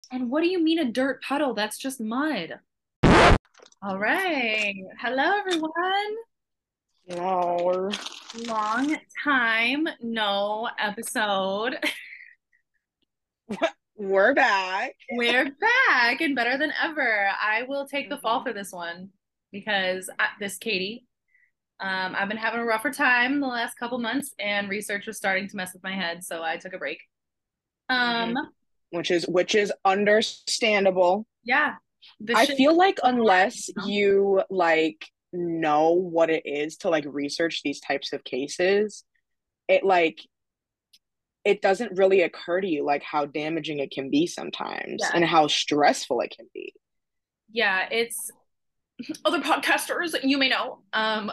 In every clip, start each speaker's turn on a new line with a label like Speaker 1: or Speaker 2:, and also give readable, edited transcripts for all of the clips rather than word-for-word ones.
Speaker 1: And what do you mean a dirt puddle? That's just mud. All right. Hello, everyone.
Speaker 2: No.
Speaker 1: Long time no episode.
Speaker 2: We're back.
Speaker 1: We're back and better than ever. I will take the fall
Speaker 2: Mhm.
Speaker 1: for this one because this Katie. I've been having a rougher time the last couple months, and research was starting to mess with my head, so I took a break. Um,
Speaker 2: hmm which is understandable.
Speaker 1: yeah, the
Speaker 2: I
Speaker 1: shit.
Speaker 2: feel like
Speaker 1: You
Speaker 2: unless
Speaker 1: know?
Speaker 2: you know what it is to research these types of cases, it it doesn't really occur to you how damaging it can be sometimes
Speaker 1: Yeah,
Speaker 2: and how stressful it can be.
Speaker 1: yeah. It's other podcasters you may know.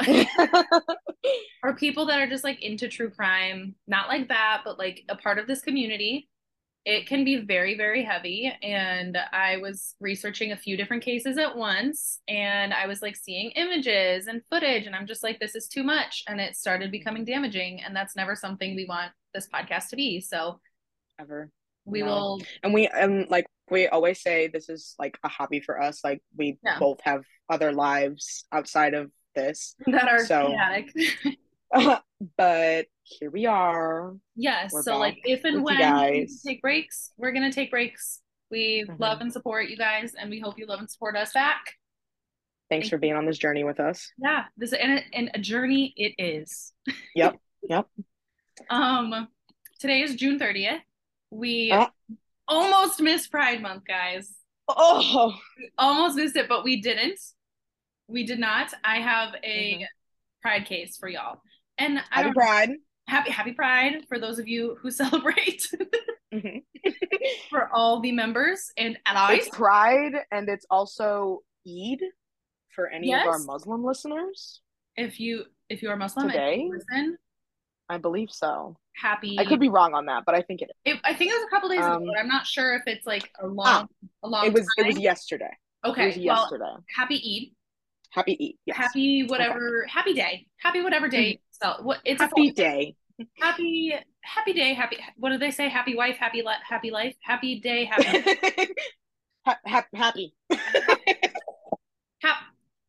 Speaker 1: Or people that are just like into true crime, not like that, but like a part of this community. It can be very, very heavy. And I was researching a few different cases at once, and I was like seeing images and footage, and I'm just like, this is too much. And it started becoming damaging. And that's never something we want this podcast to be. So
Speaker 2: Ever.
Speaker 1: we
Speaker 2: No.
Speaker 1: will,
Speaker 2: And we always say this is a hobby for us. We
Speaker 1: yeah,
Speaker 2: both have other lives outside of this.
Speaker 1: that are
Speaker 2: So,
Speaker 1: chaotic.
Speaker 2: but here we are.
Speaker 1: Yes.
Speaker 2: We're
Speaker 1: So, like,
Speaker 2: back
Speaker 1: if and
Speaker 2: with you
Speaker 1: when we need to
Speaker 2: guys.
Speaker 1: take breaks, we're going to take breaks. We love
Speaker 2: hmm
Speaker 1: and support you guys, and we hope you love and support us back.
Speaker 2: Thanks
Speaker 1: Thank
Speaker 2: for
Speaker 1: you.
Speaker 2: being on this journey with us.
Speaker 1: Yeah, and a journey it is.
Speaker 2: Yep. Yep.
Speaker 1: Um, Today is June 30th. We
Speaker 2: Uh,
Speaker 1: almost missed Pride Month, guys.
Speaker 2: oh.
Speaker 1: We almost missed it, but we didn't. We did not. I have a
Speaker 2: hmm
Speaker 1: Pride case for y'all. And I
Speaker 2: Happy
Speaker 1: don't know,
Speaker 2: Pride.
Speaker 1: happy Pride for those of you who celebrate,
Speaker 2: hmm
Speaker 1: for all the members and
Speaker 2: It's
Speaker 1: allies.
Speaker 2: Pride and it's also Eid for any of our
Speaker 1: Yes.
Speaker 2: Muslim listeners
Speaker 1: If you are Muslim and you
Speaker 2: today.
Speaker 1: listen,
Speaker 2: I believe so. I could
Speaker 1: happy.
Speaker 2: be wrong on that, but I think it
Speaker 1: I think it was a couple
Speaker 2: is.
Speaker 1: days ago, but I'm not sure if it's like
Speaker 2: Ah,
Speaker 1: a
Speaker 2: it
Speaker 1: long
Speaker 2: was
Speaker 1: time.
Speaker 2: yesterday. It was
Speaker 1: Okay, well,
Speaker 2: yesterday.
Speaker 1: happy Eid,
Speaker 2: Happy Eid. Yes. Okay.
Speaker 1: happy day, happy whatever
Speaker 2: Mhm.
Speaker 1: day. So what? It's a
Speaker 2: Happy day.
Speaker 1: happy day, happy. What do they say? Happy wife, happy life, happy day, happy
Speaker 2: Happy.
Speaker 1: hap.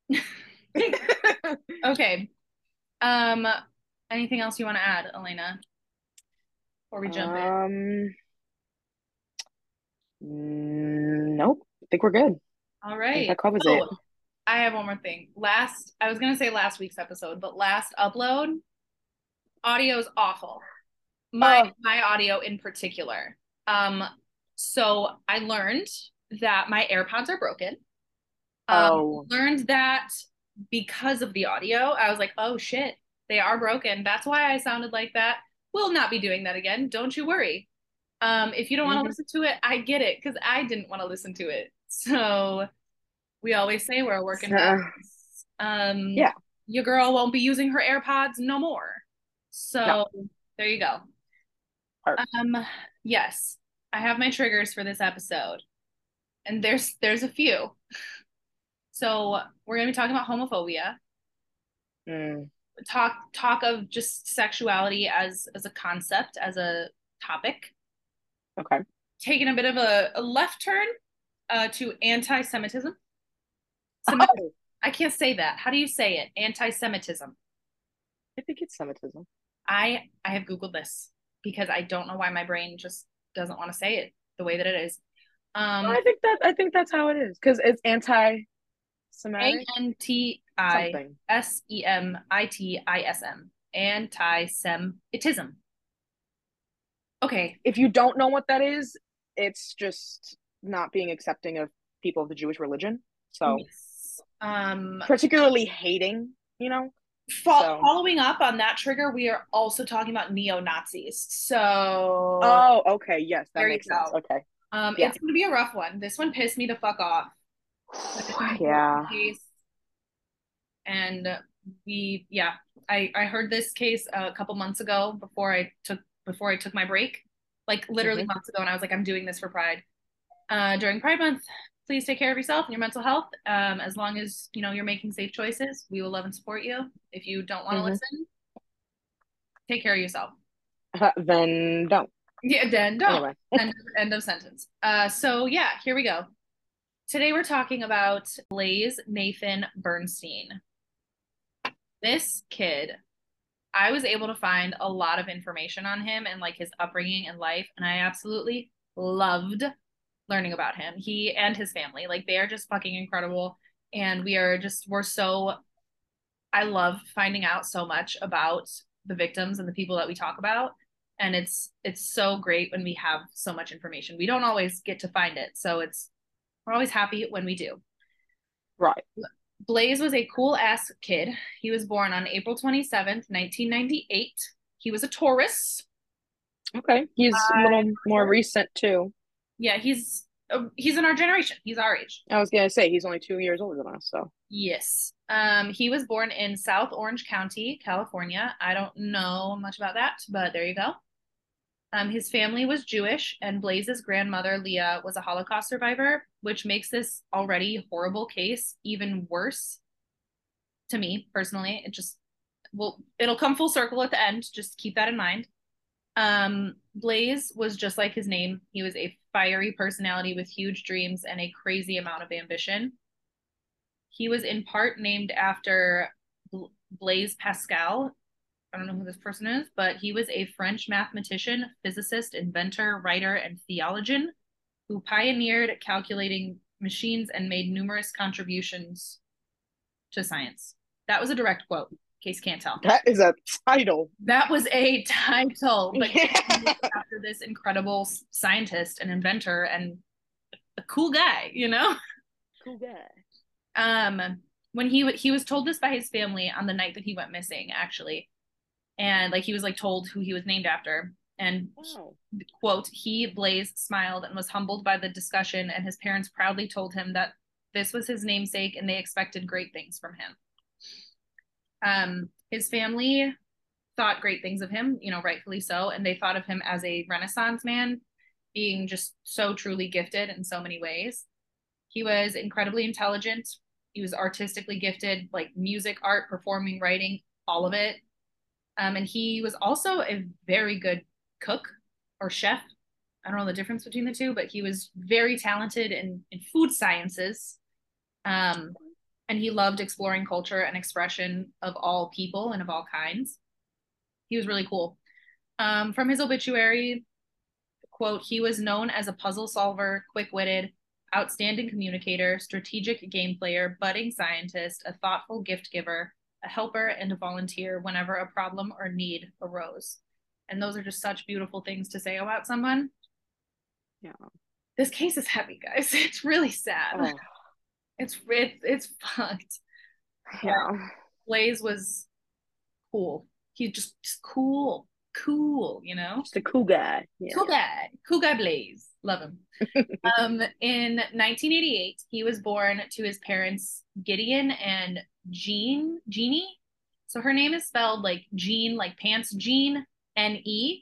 Speaker 1: Okay. Um, Anything else you want to add, Elena, before we jump in?
Speaker 2: um, nope. I think we're good.
Speaker 1: All
Speaker 2: I think
Speaker 1: right.
Speaker 2: that covers it.
Speaker 1: Oh, I have one more thing. I was gonna say last week's episode, but last upload, audio is awful.
Speaker 2: Oh,
Speaker 1: My audio in particular. Um, so I learned that my AirPods are broken.
Speaker 2: oh.
Speaker 1: Learned that because of the audio. I was like, oh shit, they are broken. That's why I sounded like that. We'll not be doing that again. Don't you worry. If you don't want to
Speaker 2: hmm
Speaker 1: listen to it, I get it because I didn't want to listen to it. So we always say we're a work in
Speaker 2: So,
Speaker 1: progress.
Speaker 2: yeah.
Speaker 1: Your girl won't be using her AirPods no more.
Speaker 2: No.
Speaker 1: So there you go.
Speaker 2: Perfect.
Speaker 1: Um, yes, I have my triggers for this episode, and there's a few. So we're gonna be talking about homophobia,
Speaker 2: Mm,
Speaker 1: talk of just sexuality as a concept, as a topic,
Speaker 2: okay.
Speaker 1: taking a bit of a left turn to anti-Semitism.
Speaker 2: Oh,
Speaker 1: I can't say that. How do you say it? Anti-Semitism.
Speaker 2: I think it's Semitism.
Speaker 1: I have Googled this because I don't know why my brain just doesn't want to say it the way that it is. Um,
Speaker 2: I think that's how it is because it's anti-Semitic
Speaker 1: Anti
Speaker 2: something.
Speaker 1: Semitism. Anti-Semitism. Okay.
Speaker 2: If you don't know what that is, it's just not being accepting of people of the Jewish religion. So
Speaker 1: Yes.
Speaker 2: particularly hating, So,
Speaker 1: Following up on that trigger, we are also talking about neo-Nazis. So
Speaker 2: oh, okay, yes, that
Speaker 1: there you
Speaker 2: makes sense.
Speaker 1: go.
Speaker 2: Okay, yeah,
Speaker 1: It's going to be a rough one. This one pissed me the fuck off. It's an important
Speaker 2: yeah.
Speaker 1: case, and yeah, I heard this case a couple months ago before I took my break, like literally
Speaker 2: hmm
Speaker 1: months ago, and I was like, I'm doing this for Pride. During Pride Month, please take care of yourself and your mental health. As long as you know you're making safe choices, we will love and support you. If you don't want to
Speaker 2: hmm
Speaker 1: listen, take care of yourself.
Speaker 2: Then don't.
Speaker 1: Yeah, then don't.
Speaker 2: Anyway.
Speaker 1: End of sentence. So yeah, here we go. Today we're talking about Blaze Nathan Bernstein. This kid, I was able to find a lot of information on him and like his upbringing and life, and I absolutely loved learning about him. He and his family, like they are just fucking incredible. And we're so, I love finding out so much about the victims and the people that we talk about. And it's so great when we have so much information. We don't always get to find it. So we're always happy when we do.
Speaker 2: Right.
Speaker 1: Blaze was a cool ass kid. He was born on April 27th, 1998. He was a Taurus.
Speaker 2: Okay. He's a little more recent too.
Speaker 1: Yeah, he's in our generation. He's our age.
Speaker 2: I was gonna say he's only 2 years older than us, so.
Speaker 1: Yes. He was born in South Orange County, California. I don't know much about that, but there you go. His family was Jewish, and Blaze's grandmother, Leah, was a Holocaust survivor, which makes this already horrible case even worse to me personally. It'll come full circle at the end. Just keep that in mind. Blaze was just like his name. He was a fiery personality with huge dreams and a crazy amount of ambition. He was in part named after Blaise Pascal. I don't know who this person is, but he was a French mathematician, physicist, inventor, writer, and theologian who pioneered calculating machines and made numerous contributions to science. That was a direct quote, in case you can't tell.
Speaker 2: That is a title.
Speaker 1: That was a title, but
Speaker 2: Yeah.
Speaker 1: after this incredible scientist and inventor and a cool guy, you know?
Speaker 2: Cool guy.
Speaker 1: When he was told this by his family on the night that he went missing, actually, and like he was like told who he was named after, and
Speaker 2: Wow.
Speaker 1: quote, he Blaze smiled and was humbled by the discussion, and his parents proudly told him that this was his namesake and they expected great things from him. His family thought great things of him, you know, rightfully so, and they thought of him as a Renaissance man, being just so truly gifted in so many ways. He was incredibly intelligent. He was artistically gifted, like music, art, performing, writing, all of it. And he was also a very good cook or chef. I don't know the difference between the two, but he was very talented in food sciences. Um, and he loved exploring culture and expression of all people and of all kinds. He was really cool. From his obituary, quote, he was known as a puzzle solver, quick-witted, outstanding communicator, strategic game player, budding scientist, a thoughtful gift giver, a helper, and a volunteer whenever a problem or need arose. And those are just such beautiful things to say about someone.
Speaker 2: Yeah.
Speaker 1: This case is heavy, guys. It's really sad.
Speaker 2: Oh.
Speaker 1: It's fucked.
Speaker 2: Yeah.
Speaker 1: Blaze was cool. He's just cool, you know?
Speaker 2: Just a cool guy. Yeah.
Speaker 1: Cool guy Blaze. Love him. In 1988, he was born to his parents, Gideon and Jeannie. So her name is spelled like Jean, like pants, Jean, N-E.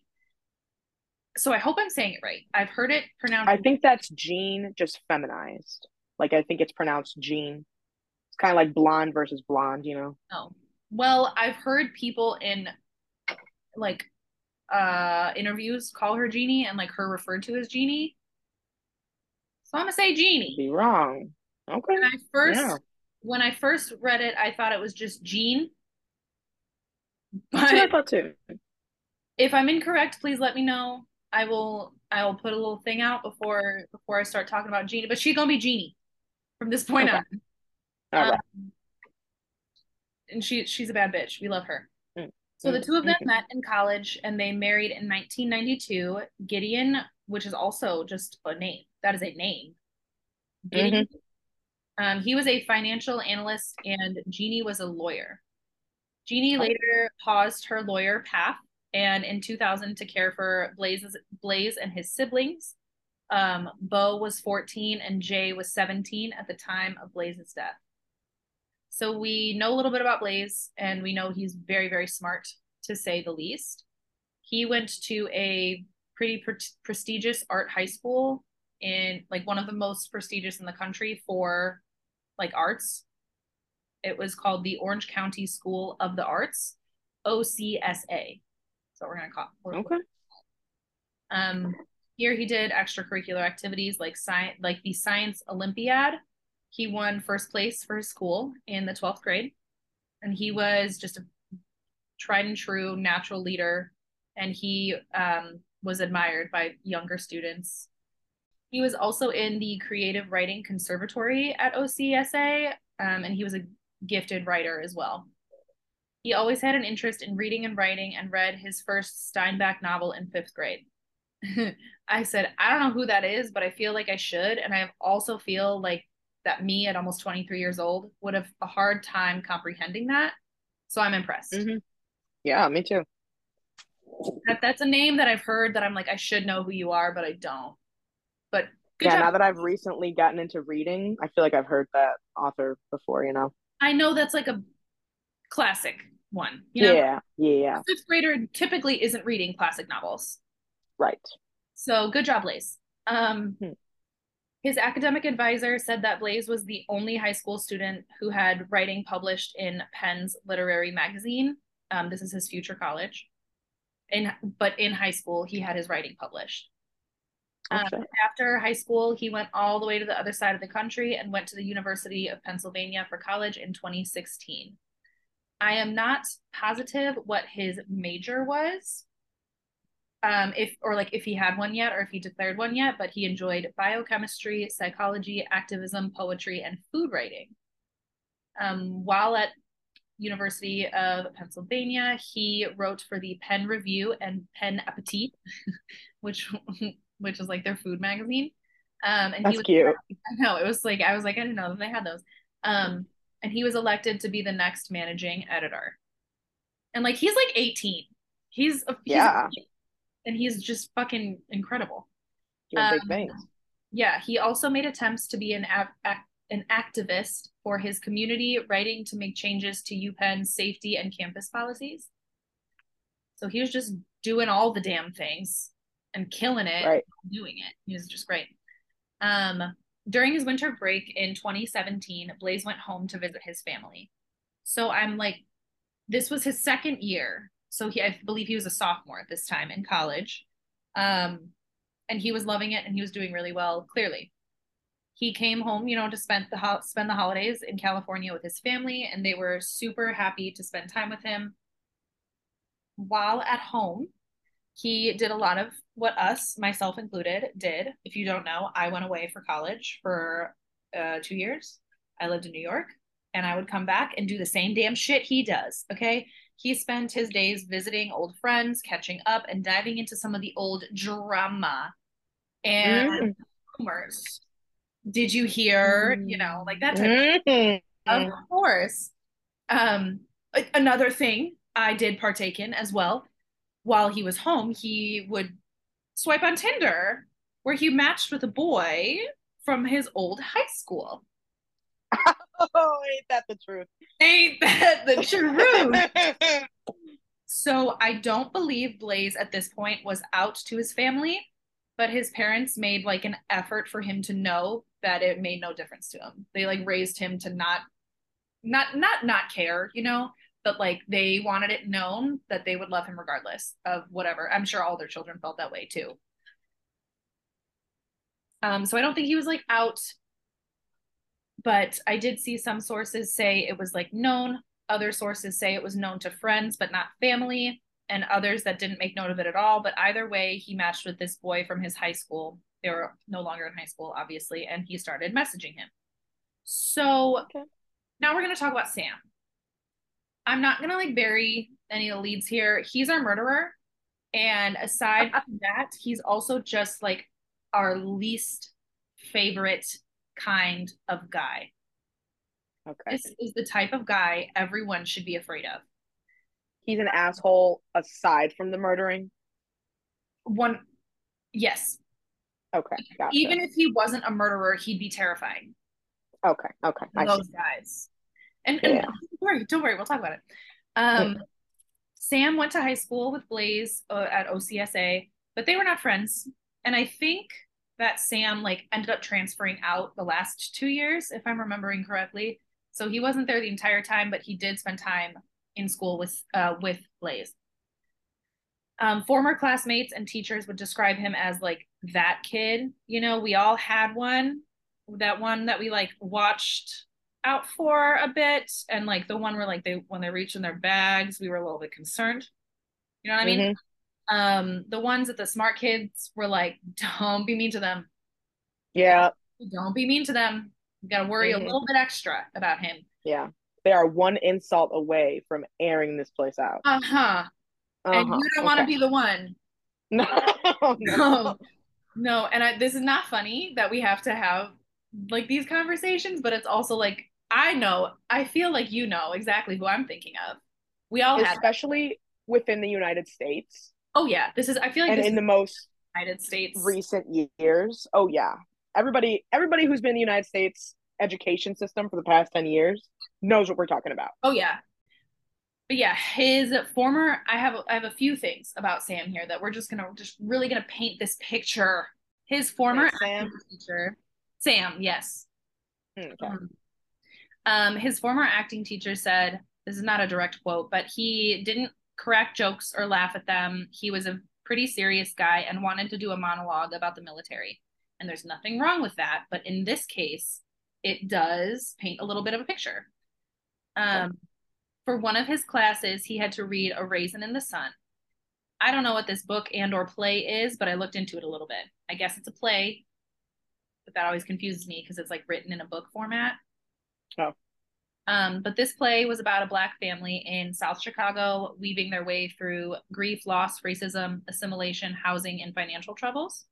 Speaker 1: So I hope I'm saying it right. I've heard it pronounced.
Speaker 2: I think that's Jean, just feminized. Like, I think it's pronounced Jean. It's kind of like blonde versus blonde, you know?
Speaker 1: Oh, well, I've heard people in like interviews call her Jeannie and like her referred to as Jeannie. So I'm gonna say Jeannie.
Speaker 2: Be wrong. Okay.
Speaker 1: Yeah. When I first read it, I thought it was just Jean.
Speaker 2: That's what I thought too.
Speaker 1: If I'm incorrect, please let me know. I will put a little thing out before I start talking about Jeannie, but she's gonna be Jeannie from this point on.
Speaker 2: All right.
Speaker 1: And she's a bad bitch. We love her.
Speaker 2: Mm.
Speaker 1: So the two of them met in college and they married in 1992. Gideon, which is also just a name. That is a name. Gideon. He was a financial analyst and Jeannie was a lawyer. Jeannie later paused her lawyer path and in 2000 to care for Blaze and his siblings. Bo was 14 and Jay was 17 at the time of Blaze's death. So we know a little bit about Blaze and we know he's very, very smart, to say the least. He went to a pretty prestigious art high school in like one of the most prestigious in the country for like arts. It was called the Orange County School of the Arts, OCSA. So we're going to call it.
Speaker 2: Okay.
Speaker 1: Um, Here he did extracurricular activities like science, like the science Olympiad. He won first place for his school in the 12th grade, and he was just a tried and true natural leader, and he was admired by younger students. He was also in the creative writing conservatory at OCSA, and he was a gifted writer as well. He always had an interest in reading and writing and read his first Steinbeck novel in fifth grade. I said, I don't know who that is, but I feel like I should. And I also feel like that me at almost 23 years old would have a hard time comprehending that. So I'm impressed.
Speaker 2: Hmm. Yeah, me too.
Speaker 1: That's a name that I've heard that I'm like, I should know who you are, but I don't. But good
Speaker 2: Yeah,
Speaker 1: job.
Speaker 2: now that I've recently gotten into reading, I feel like I've heard that author before, you know?
Speaker 1: I know that's like a classic one, you know?
Speaker 2: Yeah, yeah,
Speaker 1: Fifth grader typically isn't reading classic novels.
Speaker 2: right.
Speaker 1: So good job, Blaze. Um,
Speaker 2: Hmm.
Speaker 1: his academic advisor said that Blaze was the only high school student who had writing published in Penn's literary magazine. This is his future college. But in high school, he had his writing published.
Speaker 2: Oh,
Speaker 1: Um,
Speaker 2: shit.
Speaker 1: After high school, he went all the way to the other side of the country and went to the University of Pennsylvania for college in 2016. I am not positive what his major was, if he had one yet or if he declared one yet, but he enjoyed biochemistry, psychology, activism, poetry, and food writing. While at University of Pennsylvania, he wrote for the Penn Review and Penn Appetit, which which is like their food magazine. And he
Speaker 2: That's
Speaker 1: was,
Speaker 2: cute.
Speaker 1: I know, it was like, I was like, I didn't know that they had those. And he was elected to be the next managing editor. And like, he's like 18. He's,
Speaker 2: Yeah,
Speaker 1: and he's just fucking incredible.
Speaker 2: doing big
Speaker 1: Um,
Speaker 2: things.
Speaker 1: yeah, he also made attempts to be an activist for his community, writing to make changes to UPenn's safety and campus policies. So he was just doing all the damn things and killing it,
Speaker 2: Right.
Speaker 1: doing it. He was just great. Um, During his winter break in 2017, Blaze went home to visit his family. So I'm like, this was his second year. So I believe he was a sophomore at this time in college. Um, and he was loving it and he was doing really well, clearly. He came home, to spend the holidays in California with his family, and they were super happy to spend time with him. While at home, he did a lot of what us, myself included, did. If you don't know, I went away for college for 2 years. I lived in New York, and I would come back and do the same damn shit he does. Okay. He spent his days visiting old friends, catching up, and diving into some of the old drama and
Speaker 2: Mm-hmm.
Speaker 1: rumors. Did you hear, like that type of
Speaker 2: Mm-hmm.
Speaker 1: course. Um, Another thing I did partake in as well while he was home, he would swipe on Tinder where he matched with a boy from his old high school.
Speaker 2: Oh, ain't that the truth?
Speaker 1: Ain't that the truth? So I don't believe Blaze at this point was out to his family, but his parents made like an effort for him to know that it made no difference to him. They like raised him to not care, but like they wanted it known that they would love him regardless of whatever. I'm sure all their children felt that way too. So I don't think he was like out, but I did see some sources say it was like known. Other sources say it was known to friends, but not family, and others that didn't make note of it at all. But either way, he matched with this boy from his high school. They were no longer in high school, obviously, and he started messaging him. So
Speaker 2: Okay.
Speaker 1: now we're going to talk about Sam. I'm not going to like bury any of the leads here. He's our murderer. And aside from that, he's also just like our least favorite kind of guy.
Speaker 2: Okay.
Speaker 1: This is the type of guy everyone should be afraid of.
Speaker 2: He's an asshole aside from the murdering.
Speaker 1: One, yes,
Speaker 2: Okay, gotcha.
Speaker 1: even if he wasn't a murderer, he'd be terrifying.
Speaker 2: Okay, okay, I see.
Speaker 1: Those guys. And
Speaker 2: Yeah.
Speaker 1: don't worry, we'll talk about it.
Speaker 2: Mm.
Speaker 1: Sam went to high school with Blaze at OCSA, but they were not friends. And I think that Sam like ended up transferring out the last 2 years, if I'm remembering correctly. So he wasn't there the entire time, but he did spend time in school with Blaze. Former classmates and teachers would describe him as like that kid. You know, we all had one, that one that we like watched out for a bit, and like the one where like they when they reached in their bags, we were a little bit concerned. You know what I mean?
Speaker 2: Hmm.
Speaker 1: The ones that the smart kids were like, don't be mean to them.
Speaker 2: Yeah.
Speaker 1: Don't be mean to them. You got to worry a
Speaker 2: Hmm.
Speaker 1: little bit extra about him.
Speaker 2: Yeah. They are one insult away from airing this place out.
Speaker 1: Uh-huh. And
Speaker 2: Uh-huh.
Speaker 1: you don't want to
Speaker 2: Okay.
Speaker 1: be the one.
Speaker 2: No, no.
Speaker 1: No, no. And this is not funny that we have to have like these conversations, but it's also like, I know, I feel like you know exactly who I'm thinking of. We all had that.
Speaker 2: Especially within the United States
Speaker 1: Oh, yeah. I feel like
Speaker 2: and
Speaker 1: this
Speaker 2: in
Speaker 1: is
Speaker 2: the most
Speaker 1: the United States.
Speaker 2: recent years. Oh yeah. Everybody who's been in the United States education system for the past 10 years knows what we're talking about.
Speaker 1: Oh, yeah. But yeah, his former, I have a few things about Sam here that we're just really gonna paint this picture. His former
Speaker 2: Okay,
Speaker 1: acting
Speaker 2: Sam.
Speaker 1: teacher, Sam, yes.
Speaker 2: Okay.
Speaker 1: His former acting teacher said, this is not a direct quote, but he didn't correct jokes or laugh at them. He was a pretty serious guy and wanted to do a monologue about the military. And there's nothing wrong with that, but in this case, it does paint a little bit of a picture.
Speaker 2: Okay.
Speaker 1: Um, for one of his classes, he had to read A Raisin in the Sun. I don't know what this book and or play is, but I looked into it a little bit. I guess it's a play, but that always confuses me because it's like written in a book format.
Speaker 2: Oh.
Speaker 1: But this play was about a Black family in South Chicago weaving their way through grief, loss, racism, assimilation, housing, and financial troubles.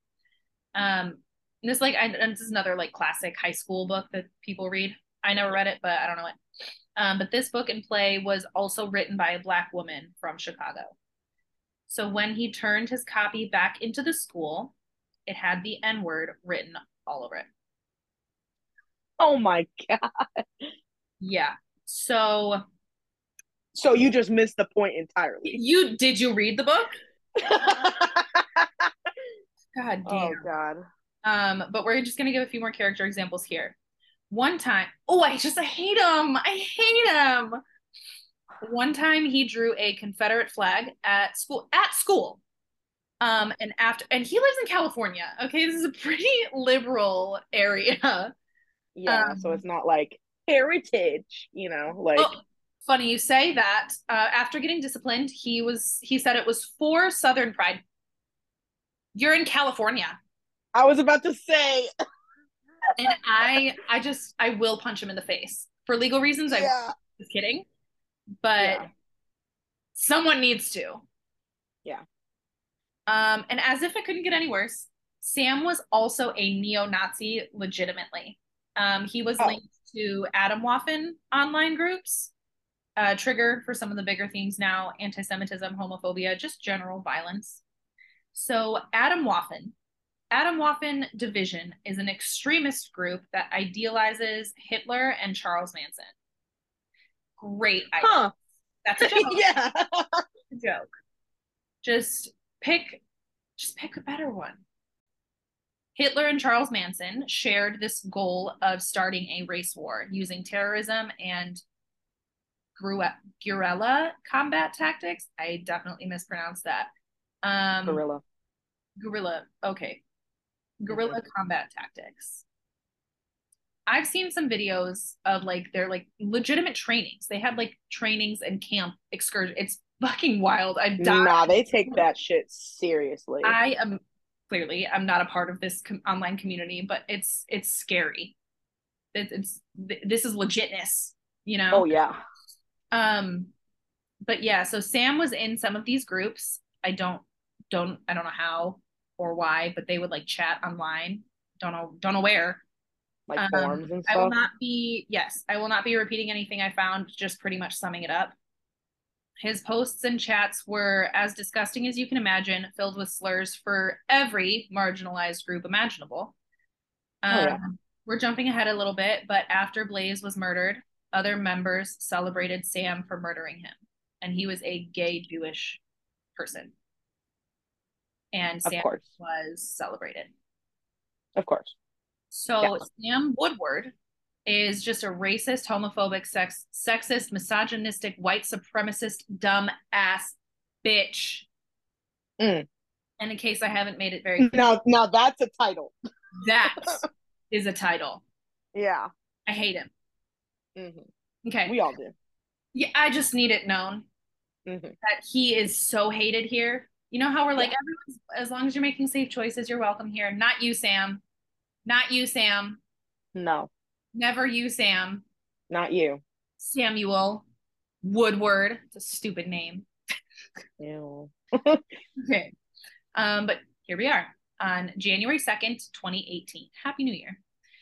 Speaker 1: This is another like classic high school book that people read. I never read it, but I don't know it. But this book and play was also written by a Black woman from Chicago. So when he turned his copy back into the school, it had the N word written all over it.
Speaker 2: Oh my God.
Speaker 1: Yeah. So
Speaker 2: So you just missed the point entirely.
Speaker 1: did you read the book? God
Speaker 2: Oh
Speaker 1: damn.
Speaker 2: God.
Speaker 1: But we're just gonna give a few more character examples here. One time, oh, I hate him. I hate him. One time he drew a Confederate flag at school. At school. And he lives in California. Okay, this is a pretty liberal area.
Speaker 2: Yeah, so
Speaker 1: Um,
Speaker 2: it's not like heritage, like
Speaker 1: oh, funny you say that. After getting disciplined, he said it was for Southern pride. You're in California.
Speaker 2: I was about to say.
Speaker 1: And I will punch him in the face. For legal reasons, I
Speaker 2: Yeah.
Speaker 1: was kidding, but
Speaker 2: Yeah.
Speaker 1: someone needs to.
Speaker 2: Yeah.
Speaker 1: And as if it couldn't get any worse, Sam was also a neo-Nazi legitimately. He was
Speaker 2: Oh,
Speaker 1: linked to Atomwaffen online groups, trigger for some of the bigger themes now, anti-Semitism, homophobia, just general violence. So Atomwaffen Division is an extremist group that idealizes Hitler and Charles Manson. Great idea.
Speaker 2: huh.
Speaker 1: That's a joke.
Speaker 2: Yeah.
Speaker 1: A joke. Just pick just pick a better one. Hitler and Charles Manson shared this goal of starting a race war using terrorism and guerrilla combat tactics. I definitely mispronounced that. Um,
Speaker 2: Gorilla.
Speaker 1: guerrilla, okay.
Speaker 2: Hmm.
Speaker 1: Guerrilla combat tactics. I've seen some videos of like their like legitimate trainings. They had like trainings and camp excursion. It's fucking wild. I died.
Speaker 2: Nah, they take that shit seriously.
Speaker 1: I am clearly I'm not a part of this online community, but it's scary. It's this is legitness, you
Speaker 2: Oh
Speaker 1: know.
Speaker 2: yeah.
Speaker 1: Um, but yeah, so Sam was in some of these groups. I don't know how or why, but they would like chat online. Don't know where.
Speaker 2: Like forms and
Speaker 1: I will
Speaker 2: stuff.
Speaker 1: not be yes, I will not be repeating anything I found, just pretty much summing it up. His posts and chats were as disgusting as you can imagine, filled with slurs for every marginalized group imaginable.
Speaker 2: Oh yeah.
Speaker 1: We're jumping ahead a little bit, but after Blaze was murdered, other members celebrated Sam for murdering him. And he was a gay Jewish person. And
Speaker 2: Of
Speaker 1: Sam
Speaker 2: course.
Speaker 1: was celebrated.
Speaker 2: Of course. Yeah.
Speaker 1: So Sam Woodward is just a racist, homophobic, sexist, misogynistic, white supremacist, dumb ass bitch.
Speaker 2: Mm.
Speaker 1: And in case I haven't made it very clear,
Speaker 2: Now that's a title.
Speaker 1: that is a title.
Speaker 2: Yeah.
Speaker 1: I hate him.
Speaker 2: Hmm.
Speaker 1: Okay.
Speaker 2: We all do.
Speaker 1: Yeah, I just need it known
Speaker 2: Hmm.
Speaker 1: that he is so hated here. You know how we're like,
Speaker 2: Yeah.
Speaker 1: everyone's, as long as you're making safe choices, you're welcome here. Not you, Sam. Not you, Sam.
Speaker 2: No,
Speaker 1: Never you, Sam.
Speaker 2: not you.
Speaker 1: Samuel Woodward. It's a stupid name.
Speaker 2: Ew.
Speaker 1: Okay. But here we are on January 2nd, 2018. Happy New Year.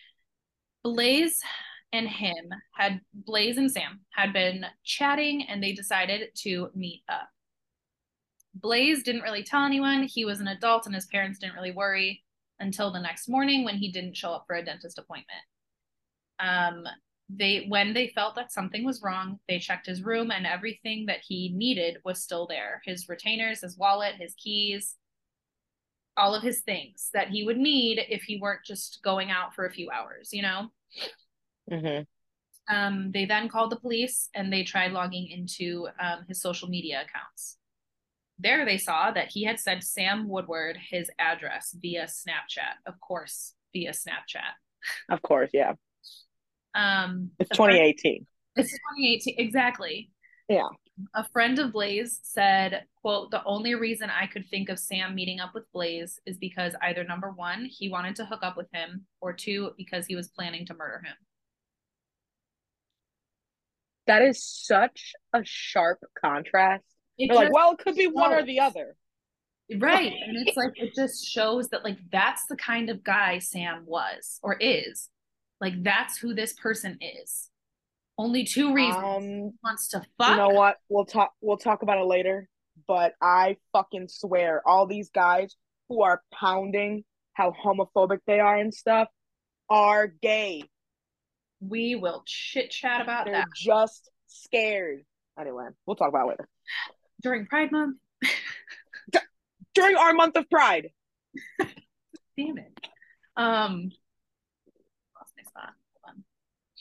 Speaker 1: Blaze and Sam had been chatting and they decided to meet up. Blaze didn't really tell anyone. He was an adult and his parents didn't really worry until the next morning when he didn't show up for a dentist appointment. Um, when they felt that something was wrong, they checked his room and everything that he needed was still there. His retainers, his wallet, his keys, all of his things that he would need if he weren't just going out for a few hours, you know?
Speaker 2: Hmm.
Speaker 1: They then called the police and they tried logging into his social media accounts. There they saw that he had sent Sam Woodward his address via Snapchat, of course, via Snapchat.
Speaker 2: Of course, yeah. It's
Speaker 1: A friend,
Speaker 2: 2018.
Speaker 1: it's 2018, exactly.
Speaker 2: Yeah.
Speaker 1: A friend of Blaze said, quote, the only reason I could think of Sam meeting up with Blaze is because either number one, he wanted to hook up with him, or two, because he was planning to murder him.
Speaker 2: That is such a sharp contrast.
Speaker 1: It
Speaker 2: They're like,
Speaker 1: just
Speaker 2: well, it could be one or the
Speaker 1: shows.
Speaker 2: other.
Speaker 1: Right. And it's like, it just shows that, like, that's the kind of guy Sam was or is. Like, that's who this person is. Only two reasons. He
Speaker 2: Um,
Speaker 1: wants to
Speaker 2: you
Speaker 1: fuck.
Speaker 2: know what? We'll talk about it later. But I fucking swear, all these guys who are pounding how homophobic they are and stuff are gay.
Speaker 1: We will chit chat about
Speaker 2: They're
Speaker 1: that
Speaker 2: just scared. Anyway, we'll talk about it later.
Speaker 1: during Pride Month.
Speaker 2: During our month of Pride.
Speaker 1: Damn it. Lost my spot. Hold on.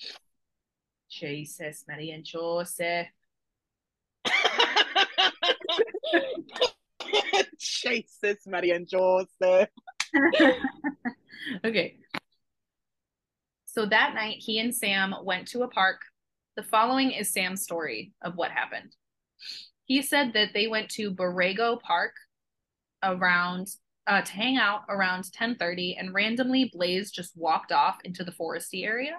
Speaker 1: Jesus, Mary and Joseph.
Speaker 2: Jesus, Maria and Joseph.
Speaker 1: Okay. So that night, he and Sam went to a park. The following is Sam's story of what happened. He said that they went to Borrego Park around to hang out around 10:30, and randomly Blaze just walked off into the foresty area.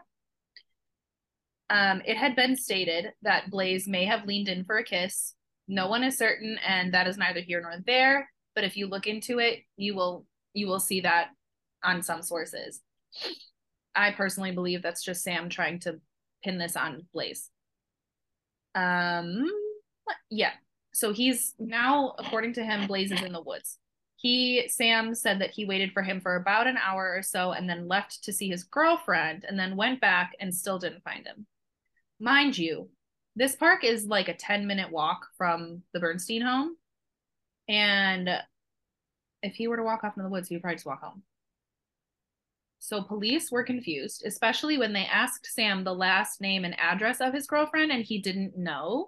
Speaker 1: It had been stated that Blaze may have leaned in for a kiss. No one is certain, and that is neither here nor there. But if you look into it, you will see that on some sources. I personally believe that's just Sam trying to pin this on Blaze. Um, yeah. So he's now, according to him, Blaze is in the woods. Sam said that he waited for him for about an hour or so and then left to see his girlfriend and then went back and still didn't find him. Mind you, this park is like a 10-minute walk from the Bernstein home. And if he were to walk off in the woods, he would probably just walk home. So police were confused, especially when they asked Sam the last name and address of his girlfriend and he didn't know.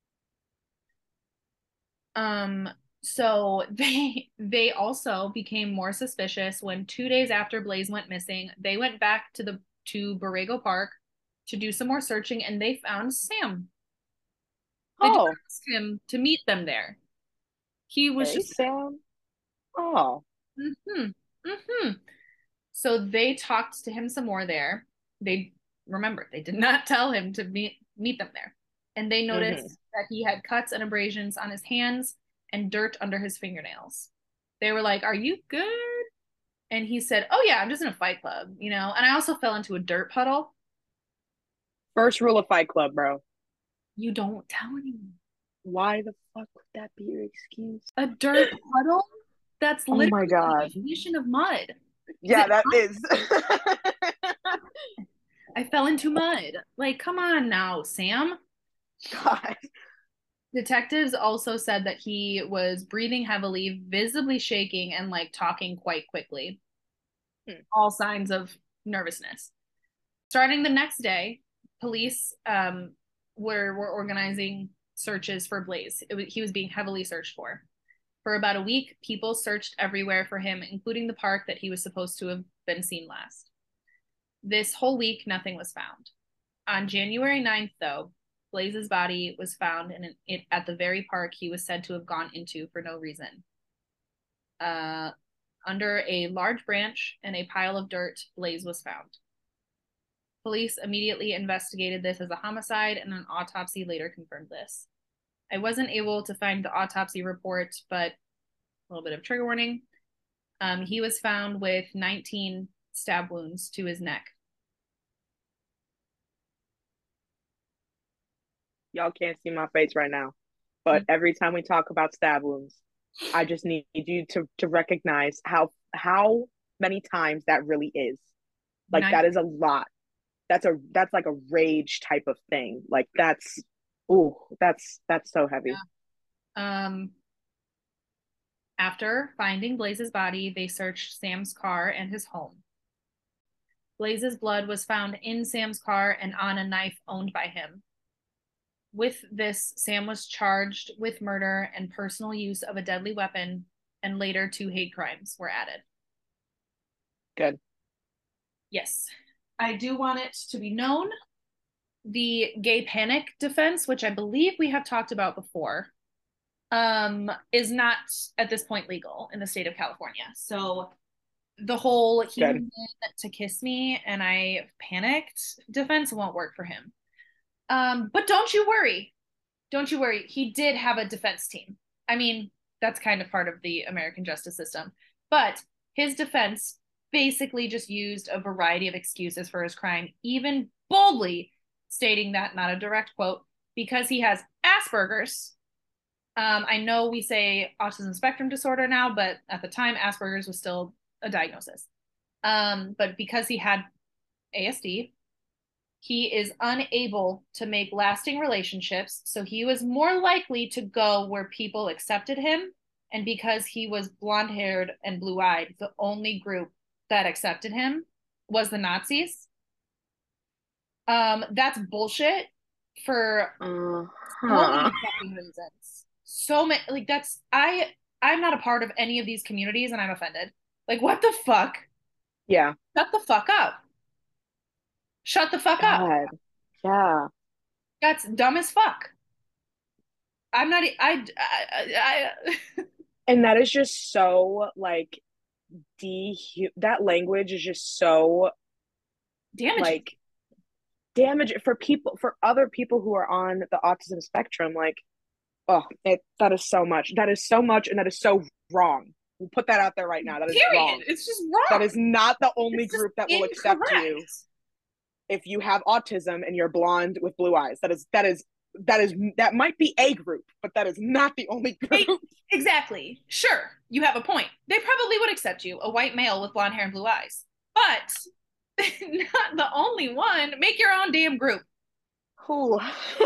Speaker 1: Um, so they also became more suspicious when 2 days after Blaze went missing, they went back to Borrego Park to do some more searching and they found Sam. They did
Speaker 2: Oh,
Speaker 1: ask him to meet them there. He was
Speaker 2: hey,
Speaker 1: just
Speaker 2: Sam. Oh,
Speaker 1: mm-hmm, mm-hmm. So they talked to him some more there. They remember they did not tell him to meet them there. And they
Speaker 2: mm-hmm.
Speaker 1: noticed that he had cuts and abrasions on his hands and dirt under his fingernails. They were like, "Are you good?" And he said, "Oh yeah, I'm just in a fight club, you know." And I also fell into a dirt puddle.
Speaker 2: First rule of Fight Club, bro.
Speaker 1: You don't tell anyone.
Speaker 2: Why the fuck would that be your excuse?
Speaker 1: A dirt puddle? That's
Speaker 2: Oh my
Speaker 1: literally the
Speaker 2: God.
Speaker 1: definition of mud. Is
Speaker 2: Yeah,
Speaker 1: it
Speaker 2: that
Speaker 1: mud?
Speaker 2: is.
Speaker 1: I fell into mud. Like, come on now, Sam.
Speaker 2: God.
Speaker 1: Detectives also said that he was breathing heavily, visibly shaking, and like talking quite quickly.
Speaker 2: Hmm.
Speaker 1: All signs of nervousness. Starting the next day, police were organizing searches for Blaze. He was being heavily searched for. For about a week, people searched everywhere for him, including the park that he was supposed to have been seen last. This whole week, nothing was found. On January 9th, though, Blaze's body was found at the very park he was said to have gone into for no reason. Under a large branch and a pile of dirt, Blaze was found. Police immediately investigated this as a homicide, and an autopsy later confirmed this. I wasn't able to find the autopsy report, but a little bit of trigger warning. He was found with 19 stab wounds to his neck.
Speaker 2: Y'all can't see my face right now, but every time we talk about stab wounds, I just need you to recognize how many times that really is. Like that is a lot. That's like a rage type of thing. Like that's so heavy.
Speaker 1: Yeah. After finding Blaze's body, they searched Sam's car and his home. Blaze's blood was found in Sam's car and on a knife owned by him. With this, Sam was charged with murder and personal use of a deadly weapon, and later 2 hate crimes were added.
Speaker 2: Good.
Speaker 1: Yes. I do want it to be known the gay panic defense, which I believe we have talked about before, is not at this point legal in the state of California. So the whole he wanted to kiss me and I panicked defense won't work for him. But don't you worry. Don't you worry. He did have a defense team. I mean, that's kind of part of the American justice system. But his defense basically just used a variety of excuses for his crime, even boldly stating that, not a direct quote, because he has Asperger's. I know we say autism spectrum disorder now, but at the time, Asperger's was still a diagnosis. But because he had ASD, he is unable to make lasting relationships, so he was more likely to go where people accepted him. And because he was blonde-haired and blue-eyed, the only group that accepted him was the Nazis. That's bullshit for so many fucking reasons. So many, like that's I'm not a part of any of these communities, and I'm offended. Like, what the fuck?
Speaker 2: Yeah.
Speaker 1: Shut the fuck up. Shut the fuck up.
Speaker 2: Yeah.
Speaker 1: That's dumb as fuck. I'm not.
Speaker 2: And that is just so like that language is just so
Speaker 1: damaging.
Speaker 2: Like damage for other people who are on the autism spectrum. Like, that is so much. That is so much, and that is so wrong. We'll put that out there right now. That is wrong.
Speaker 1: It's just wrong.
Speaker 2: That is not the only group that will accept you if you have autism and you're blonde with blue eyes. That might be a group, but that is not the only group.
Speaker 1: Exactly. Sure, you have a point. They probably would accept you, a white male with blonde hair and blue eyes, but not the only one. Make your own damn group.
Speaker 2: Cool.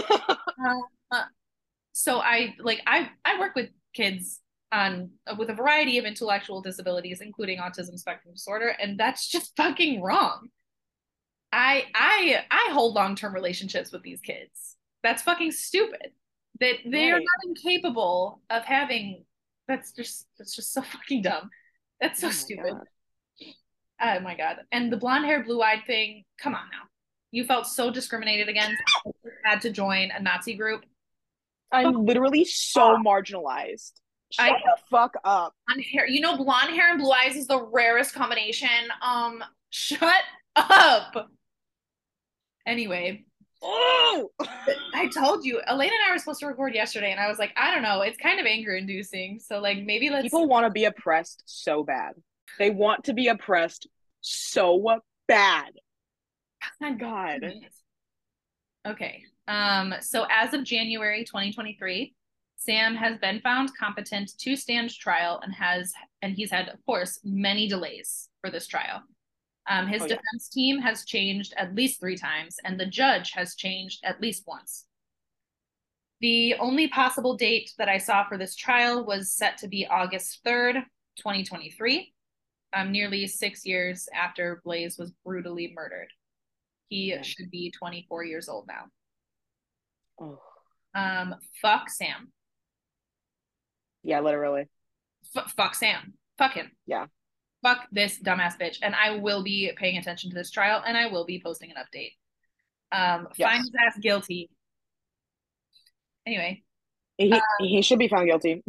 Speaker 1: So I work with kids with a variety of intellectual disabilities, including autism spectrum disorder, and that's just fucking wrong. I hold long-term relationships with these kids. That's fucking stupid. That they are not incapable of having. That's just so fucking dumb. That's so stupid. Oh my god. And the blonde hair, blue eyed thing. Come on now. You felt so discriminated against. You had to join a Nazi group.
Speaker 2: I'm literally so marginalized. Shut the fuck up.
Speaker 1: Blonde hair and blue eyes is the rarest combination. Shut up. Anyway.
Speaker 2: Oh,
Speaker 1: I told you, Elena and I were supposed to record yesterday, and I was like, I don't know, it's kind of anger inducing. So like maybe let's
Speaker 2: people want to be oppressed so bad. They want to be oppressed so bad. Oh, God.
Speaker 1: Okay. So as of January 2023, Sam has been found competent to stand trial and he's had, of course, many delays for this trial. His defense team has changed at least 3 times, and the judge has changed at least once. The only possible date that I saw for this trial was set to be August 3rd, 2023, nearly 6 years after Blaze was brutally murdered. He should be 24 years old now.
Speaker 2: Oh.
Speaker 1: Fuck Sam.
Speaker 2: Yeah, literally.
Speaker 1: Fuck Sam. Fuck him.
Speaker 2: Yeah.
Speaker 1: Fuck this dumbass bitch. And I will be paying attention to this trial, and I will be posting an update. Find
Speaker 2: Yes.
Speaker 1: his ass guilty. Anyway,
Speaker 2: He should be found guilty.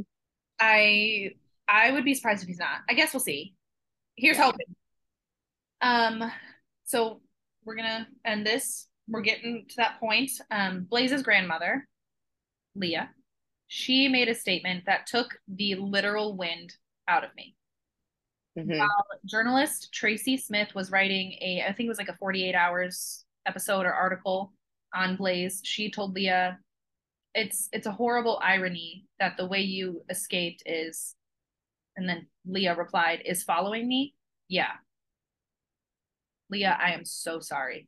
Speaker 1: I I would be surprised if he's not. I guess we'll see. Here's
Speaker 2: Yeah.
Speaker 1: hoping. Um, so we're gonna end this. We're getting to that point. Blaze's grandmother, Leah, she made a statement that took the literal wind out of me.
Speaker 2: Hmm.
Speaker 1: Journalist Tracy Smith was writing I think it was like a 48 hours episode or article on Blaze. She told Leah, it's a horrible irony that the way you escaped is, and then Leah replied, is following me. Yeah, Leah, I am so sorry.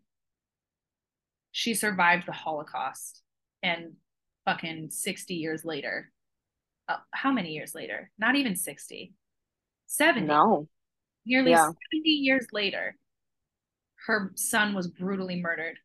Speaker 1: She survived the Holocaust, and fucking 60 years later, how many years later? Not even 60, 70,
Speaker 2: No.
Speaker 1: nearly
Speaker 2: Yeah.
Speaker 1: 70 years later, her son was brutally murdered.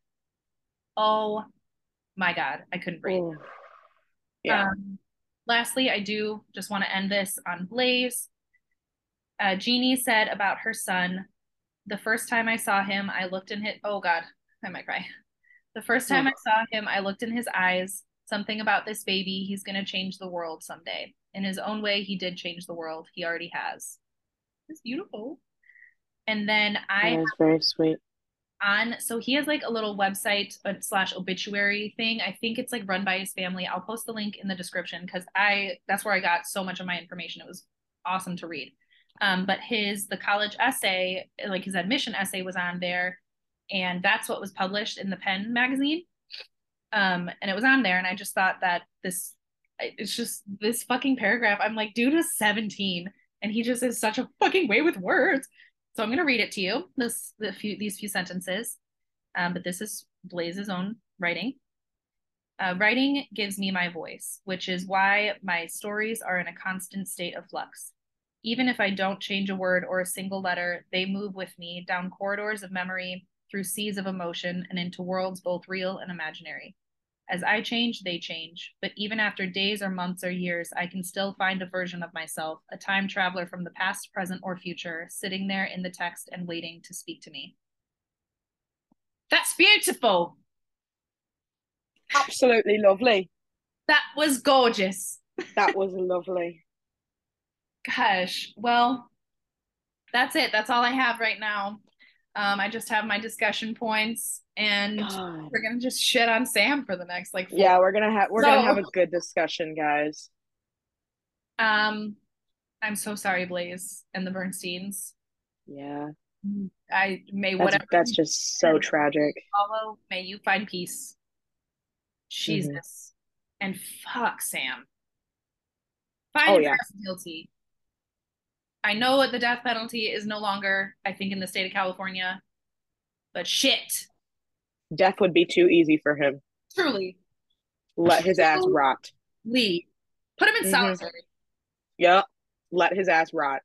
Speaker 1: Oh my God, I couldn't breathe.
Speaker 2: Ooh. Yeah.
Speaker 1: Um, Lastly, I do just want to end this on Blaze. Jeannie said about her son, the first time I saw him, I looked in his, oh God, I might cry. The first time I saw him, I looked in his eyes. Something about this baby, he's going to change the world someday. In his own way, he did change the world. He already has. It's beautiful. And then
Speaker 2: That
Speaker 1: I
Speaker 2: is very sweet.
Speaker 1: so he has like a little website slash obituary thing. I think it's like run by his family. I'll post the link in the description because that's where I got so much of my information. It was awesome to read. But the college essay, like his admission essay, was on there, and that's what was published in the Penn magazine. And it was on there, and I just thought that it's just this fucking paragraph. I'm like, dude is 17, and he just is such a fucking way with words. So I'm gonna read it to you. These few sentences. But this is Blaze's own writing. Writing gives me my voice, which is why my stories are in a constant state of flux. Even if I don't change a word or a single letter, they move with me down corridors of memory, through seas of emotion, and into worlds both real and imaginary. As I change, they change. But even after days or months or years, I can still find a version of myself, a time traveler from the past, present, or future, sitting there in the text and waiting to speak to me. That's beautiful.
Speaker 2: Absolutely lovely.
Speaker 1: That was gorgeous.
Speaker 2: That was lovely.
Speaker 1: Gosh. Well, that's it. That's all I have right now. I just have my discussion points, and
Speaker 2: God.
Speaker 1: we're gonna just shit on Sam for the next like four.
Speaker 2: Yeah, we're gonna have a good discussion, guys.
Speaker 1: Um, I'm so sorry, Blaze and the Bernsteins.
Speaker 2: Yeah.
Speaker 1: I may
Speaker 2: That's
Speaker 1: whatever
Speaker 2: that's just so tragic.
Speaker 1: follow, may you find peace.
Speaker 2: Hmm.
Speaker 1: Jesus. And fuck Sam. Find
Speaker 2: Oh
Speaker 1: his
Speaker 2: yeah.
Speaker 1: ass guilty. I know the death penalty is no longer, I think, in the state of California, but shit.
Speaker 2: Death would be too easy for him.
Speaker 1: Truly.
Speaker 2: Let his ass rot.
Speaker 1: Lee. Put him in
Speaker 2: Hmm.
Speaker 1: solitary.
Speaker 2: Yep. Let his ass rot.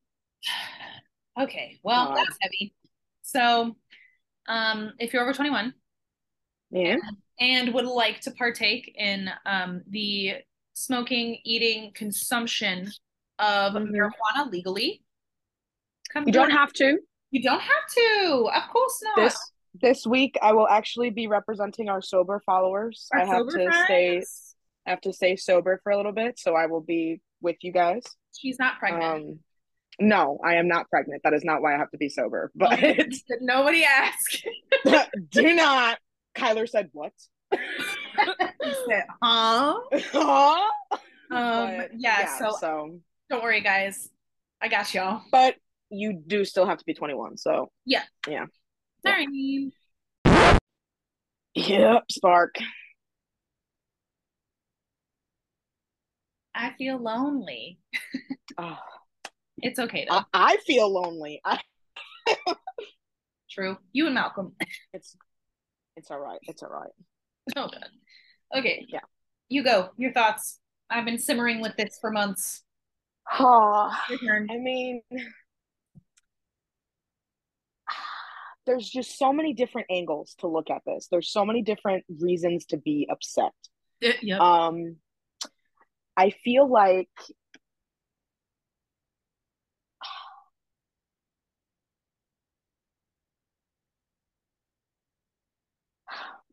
Speaker 1: Okay, well,
Speaker 2: God.
Speaker 1: that's heavy. So, if you're over 21
Speaker 2: Yeah.
Speaker 1: and would like to partake in the smoking, eating, consumption of
Speaker 2: Hmm.
Speaker 1: marijuana legally, come
Speaker 2: You
Speaker 1: join
Speaker 2: don't
Speaker 1: us.
Speaker 2: have to.
Speaker 1: You don't have to. Of course not.
Speaker 2: This week I will actually be representing our sober followers.
Speaker 1: Our sober friends.
Speaker 2: I have to stay sober for a little bit, so I will be with you guys.
Speaker 1: She's not pregnant.
Speaker 2: No, I am not pregnant. That is not why I have to be sober. But
Speaker 1: Nobody asked.
Speaker 2: do not. Kyler said what?
Speaker 1: He said, huh?
Speaker 2: Huh?
Speaker 1: Yeah,
Speaker 2: Yeah,
Speaker 1: so don't worry, guys. I got y'all.
Speaker 2: but you do still have to be 21. So
Speaker 1: Yeah.
Speaker 2: yeah.
Speaker 1: Sorry.
Speaker 2: Yep, Spark.
Speaker 1: I feel lonely.
Speaker 2: Oh,
Speaker 1: It's okay though.
Speaker 2: I feel lonely.
Speaker 1: True. You and Malcolm.
Speaker 2: It's it's all right. It's all right.
Speaker 1: Oh god. Okay.
Speaker 2: Yeah.
Speaker 1: You go. Your thoughts. I've been simmering with this for months.
Speaker 2: Oh,
Speaker 1: Your turn.
Speaker 2: I mean, there's just so many different angles to look at this. There's so many different reasons to be upset.
Speaker 1: Yep.
Speaker 2: Um, I feel like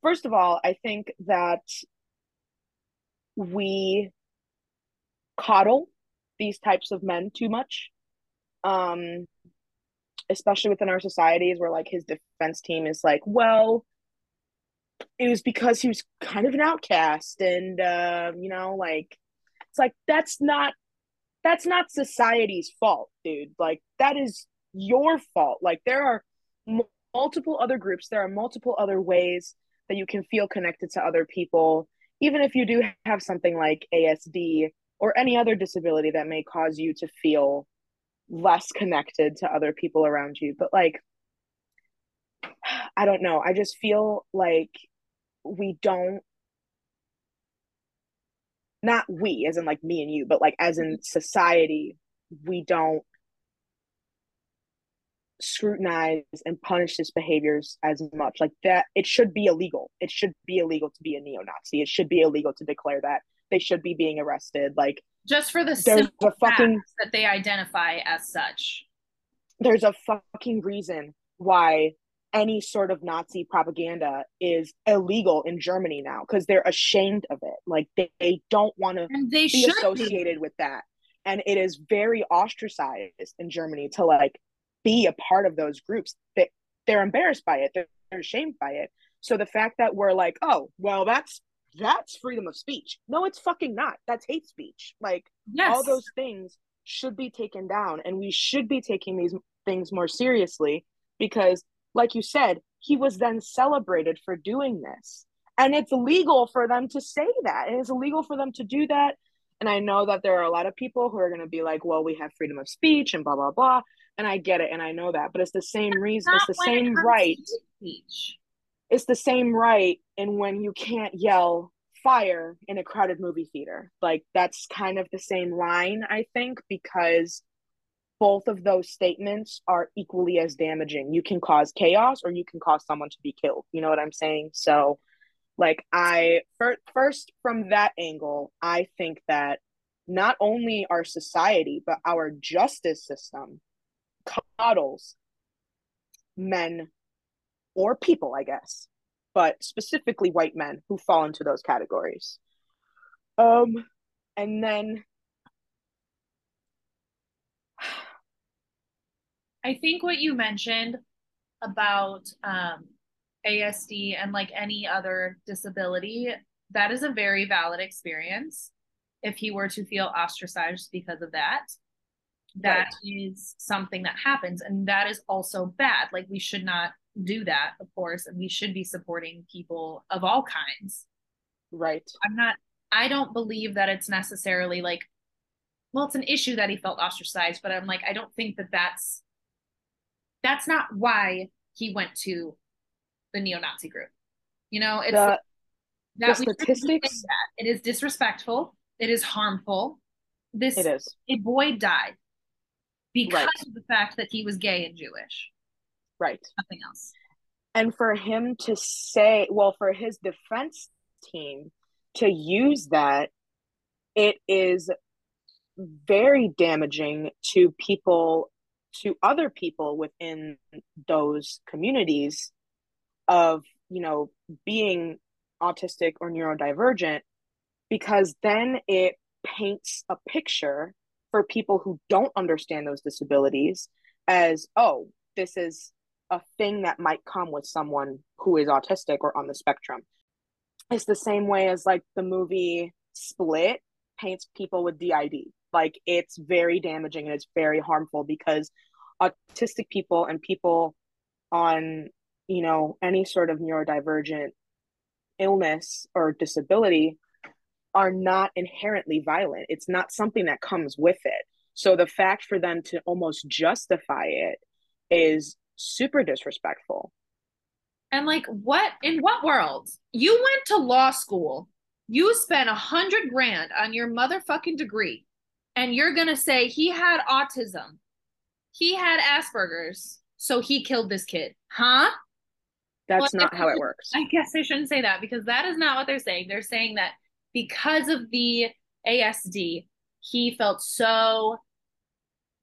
Speaker 2: first of all, I think that we coddle these types of men too much. Um, Especially within our societies where like his defense team is like, well, it was because he was kind of an outcast and like it's like that's not society's fault, dude. Like that is your fault. Like there are multiple other groups, there are multiple other ways that you can feel connected to other people, even if you do have something like ASD or any other disability that may cause you to feel less connected to other people around you. But like, I don't know. I just feel like we don't, not we as in like me and you, but like as in society, we don't scrutinize and punish his behaviors as much. Like that, it should be illegal. It should be illegal to be a neo-Nazi. It should be illegal to declare that. They should be being arrested. Like
Speaker 1: Just for the
Speaker 2: there's
Speaker 1: simple
Speaker 2: a
Speaker 1: fact
Speaker 2: fucking
Speaker 1: that they identify as such.
Speaker 2: there's a fucking reason why any sort of Nazi propaganda is illegal in Germany now because they're ashamed of it. Like they don't want to
Speaker 1: And they
Speaker 2: be
Speaker 1: should be.
Speaker 2: associated with that. And it is very ostracized in Germany to like be a part of those groups. They're embarrassed by it. They're ashamed by it. So the fact that we're like, oh, well, that's freedom of speech. No, it's fucking not. That's hate speech. Like all
Speaker 1: Yes.
Speaker 2: those things should be taken down and we should be taking these things more seriously because like you said, he was then celebrated for doing this. And it's legal for them to say that. And it's illegal for them to do that. And I know that there are a lot of people who are going to be like, well, we have freedom of speech and blah, blah, blah. And I get it. And I know that. But it's the same reason, it's
Speaker 1: Not
Speaker 2: the
Speaker 1: when it
Speaker 2: same
Speaker 1: comes to
Speaker 2: right.
Speaker 1: hate speech.
Speaker 2: It's the same right. And when you can't yell fire in a crowded movie theater, like that's kind of the same line, I think, because both of those statements are equally as damaging. You can cause chaos or you can cause someone to be killed. You know what I'm saying? So, like, first from that angle, I think that not only our society, but our justice system coddles men or people, I guess, but specifically white men who fall into those categories. Um, and then
Speaker 1: I think what you mentioned about ASD and like any other disability, that is a very valid experience. If he were to feel ostracized because of that, that
Speaker 2: right,
Speaker 1: is something that happens. And that is also bad. Like, we should not do that, of course. And we should be supporting people of all kinds.
Speaker 2: right,
Speaker 1: I'm not, I don't believe that it's necessarily like, well, it's an issue that he felt ostracized, but I'm like, I don't think that that's not why he went to the neo-Nazi group. You know, it's
Speaker 2: the the
Speaker 1: that we shouldn't be saying
Speaker 2: statistics.
Speaker 1: that. It is disrespectful. It is harmful.
Speaker 2: It
Speaker 1: This
Speaker 2: is
Speaker 1: a boy died because
Speaker 2: right,
Speaker 1: of the fact that he was gay and Jewish.
Speaker 2: right.
Speaker 1: Nothing else.
Speaker 2: And for him to say, well, for his defense team to use that, it is very damaging to people, to other people within those communities of, being autistic or neurodivergent, because then it paints a picture for people who don't understand those disabilities as, oh, this is a thing that might come with someone who is autistic or on the spectrum. It's the same way as like the movie Split paints people with DID. Like it's very damaging and it's very harmful because autistic people and people on, any sort of neurodivergent illness or disability are not inherently violent. It's not something that comes with it. So the fact for them to almost justify it is super disrespectful.
Speaker 1: And like, what in what world? You went to law school. You spent 100 grand on your motherfucking degree, and you're gonna say he had autism, he had Asperger's, so he killed this kid, huh? Well,
Speaker 2: That's not how it works.
Speaker 1: I guess I shouldn't say that because that is not what they're saying. They're saying that because of the ASD, he felt so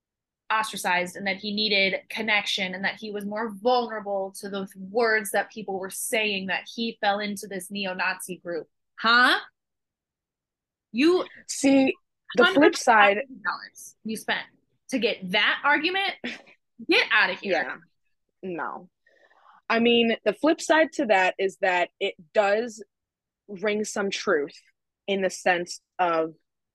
Speaker 1: ostracized and that he needed connection and that he was more vulnerable to the words that people were saying, that he fell into this neo-Nazi group. Huh? You
Speaker 2: See, the flip
Speaker 1: hundreds of
Speaker 2: side,
Speaker 1: thousands of dollars you spent to get that argument? Get out of here.
Speaker 2: yeah, no. I mean, the flip side to that is that it does ring some truth in the sense of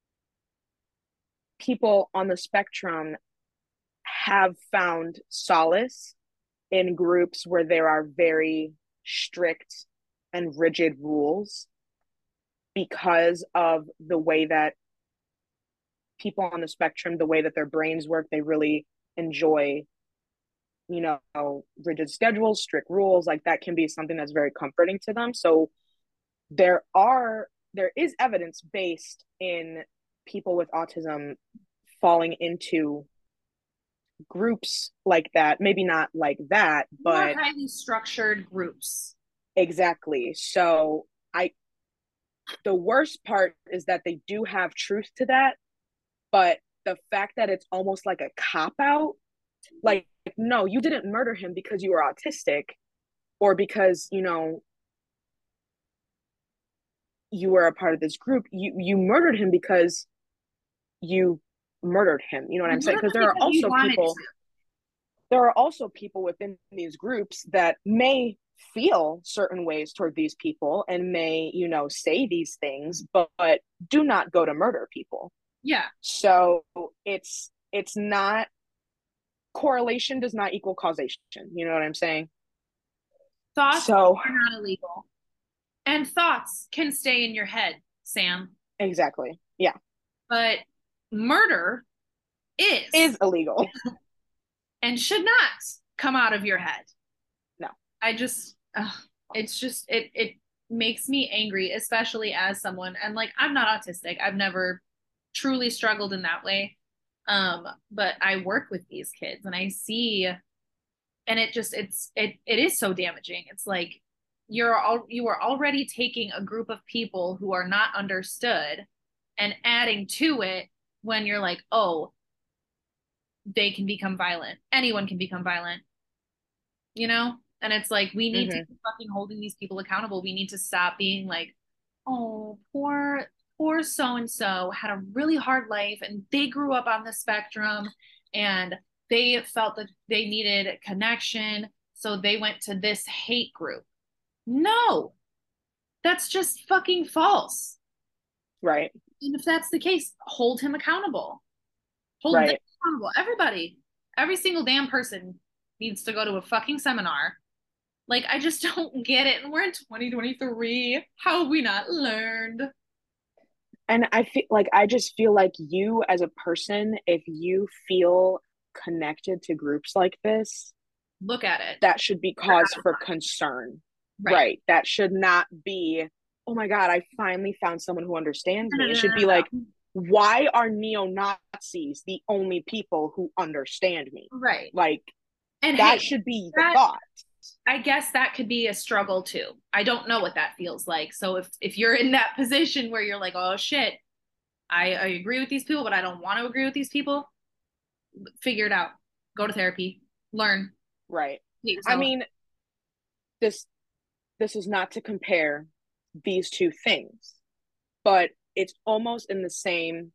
Speaker 2: people on the spectrum have found solace in groups where there are very strict and rigid rules because of the way that people on the spectrum, the way that their brains work, they really enjoy, you know, rigid schedules, strict rules. Like that can be something that's very comforting to them. So there is evidence based in people with autism falling into groups like that, maybe not like that,
Speaker 1: More
Speaker 2: but
Speaker 1: highly structured groups.
Speaker 2: exactly. So I the worst part is that they do have truth to that, but the fact that it's almost like a cop out, like no, you didn't murder him because you were autistic or because, you know, you were a part of this group. You murdered him because you murdered him. You know what
Speaker 1: You
Speaker 2: I'm saying?
Speaker 1: murdered
Speaker 2: Because
Speaker 1: them because you wanted to.
Speaker 2: there are also people within these groups that may feel certain ways toward these people and may, you know, say these things, but do not go to murder people.
Speaker 1: Yeah.
Speaker 2: So it's not, correlation does not equal causation. You know what I'm saying?
Speaker 1: Thoughts
Speaker 2: So
Speaker 1: are not illegal. And thoughts can stay in your head, Sam.
Speaker 2: exactly. Yeah.
Speaker 1: But murder is
Speaker 2: Is illegal.
Speaker 1: and should not come out of your head.
Speaker 2: No.
Speaker 1: I just, it's just, it makes me angry, especially as someone, and like, I'm not autistic. I've never truly struggled in that way. But I work with these kids and I see, and it is so damaging. It's like, you are already taking a group of people who are not understood and adding to it when you're like, oh, they can become violent. Anyone can become violent, you know? And it's like, we need to
Speaker 2: Mm-hmm.
Speaker 1: be fucking holding these people accountable. We need to stop being like, oh, poor so and so had a really hard life and they grew up on the spectrum and they felt that they needed connection. So they went to this hate group. No, that's just fucking false.
Speaker 2: Right.
Speaker 1: And if that's the case, hold him accountable. Hold them
Speaker 2: Right.
Speaker 1: accountable. Everybody, every single damn person needs to go to a fucking seminar. Like, I just don't get it. And we're in 2023. How have we not learned?
Speaker 2: And I feel like, I just feel like you as a person, if you feel connected to groups like this,
Speaker 1: Look at it.
Speaker 2: that should be cause for concern.
Speaker 1: Right.
Speaker 2: Right. That should not be, oh my God, I finally found someone who understands
Speaker 1: No,
Speaker 2: me.
Speaker 1: no,
Speaker 2: It
Speaker 1: no,
Speaker 2: should be
Speaker 1: no,
Speaker 2: like,
Speaker 1: no.
Speaker 2: why are neo Nazis the only people who understand me?
Speaker 1: Right.
Speaker 2: Like,
Speaker 1: And
Speaker 2: that
Speaker 1: hey,
Speaker 2: should be the
Speaker 1: that
Speaker 2: thought.
Speaker 1: I guess that could be a struggle too. I don't know what that feels like. So if you're in that position where you're like, oh shit, I agree with these people, but I don't want to agree with these people, figure it out. Go to therapy, learn,
Speaker 2: Right.
Speaker 1: hate
Speaker 2: I
Speaker 1: yourself.
Speaker 2: mean, this this is not to compare these two things, but it's almost in the same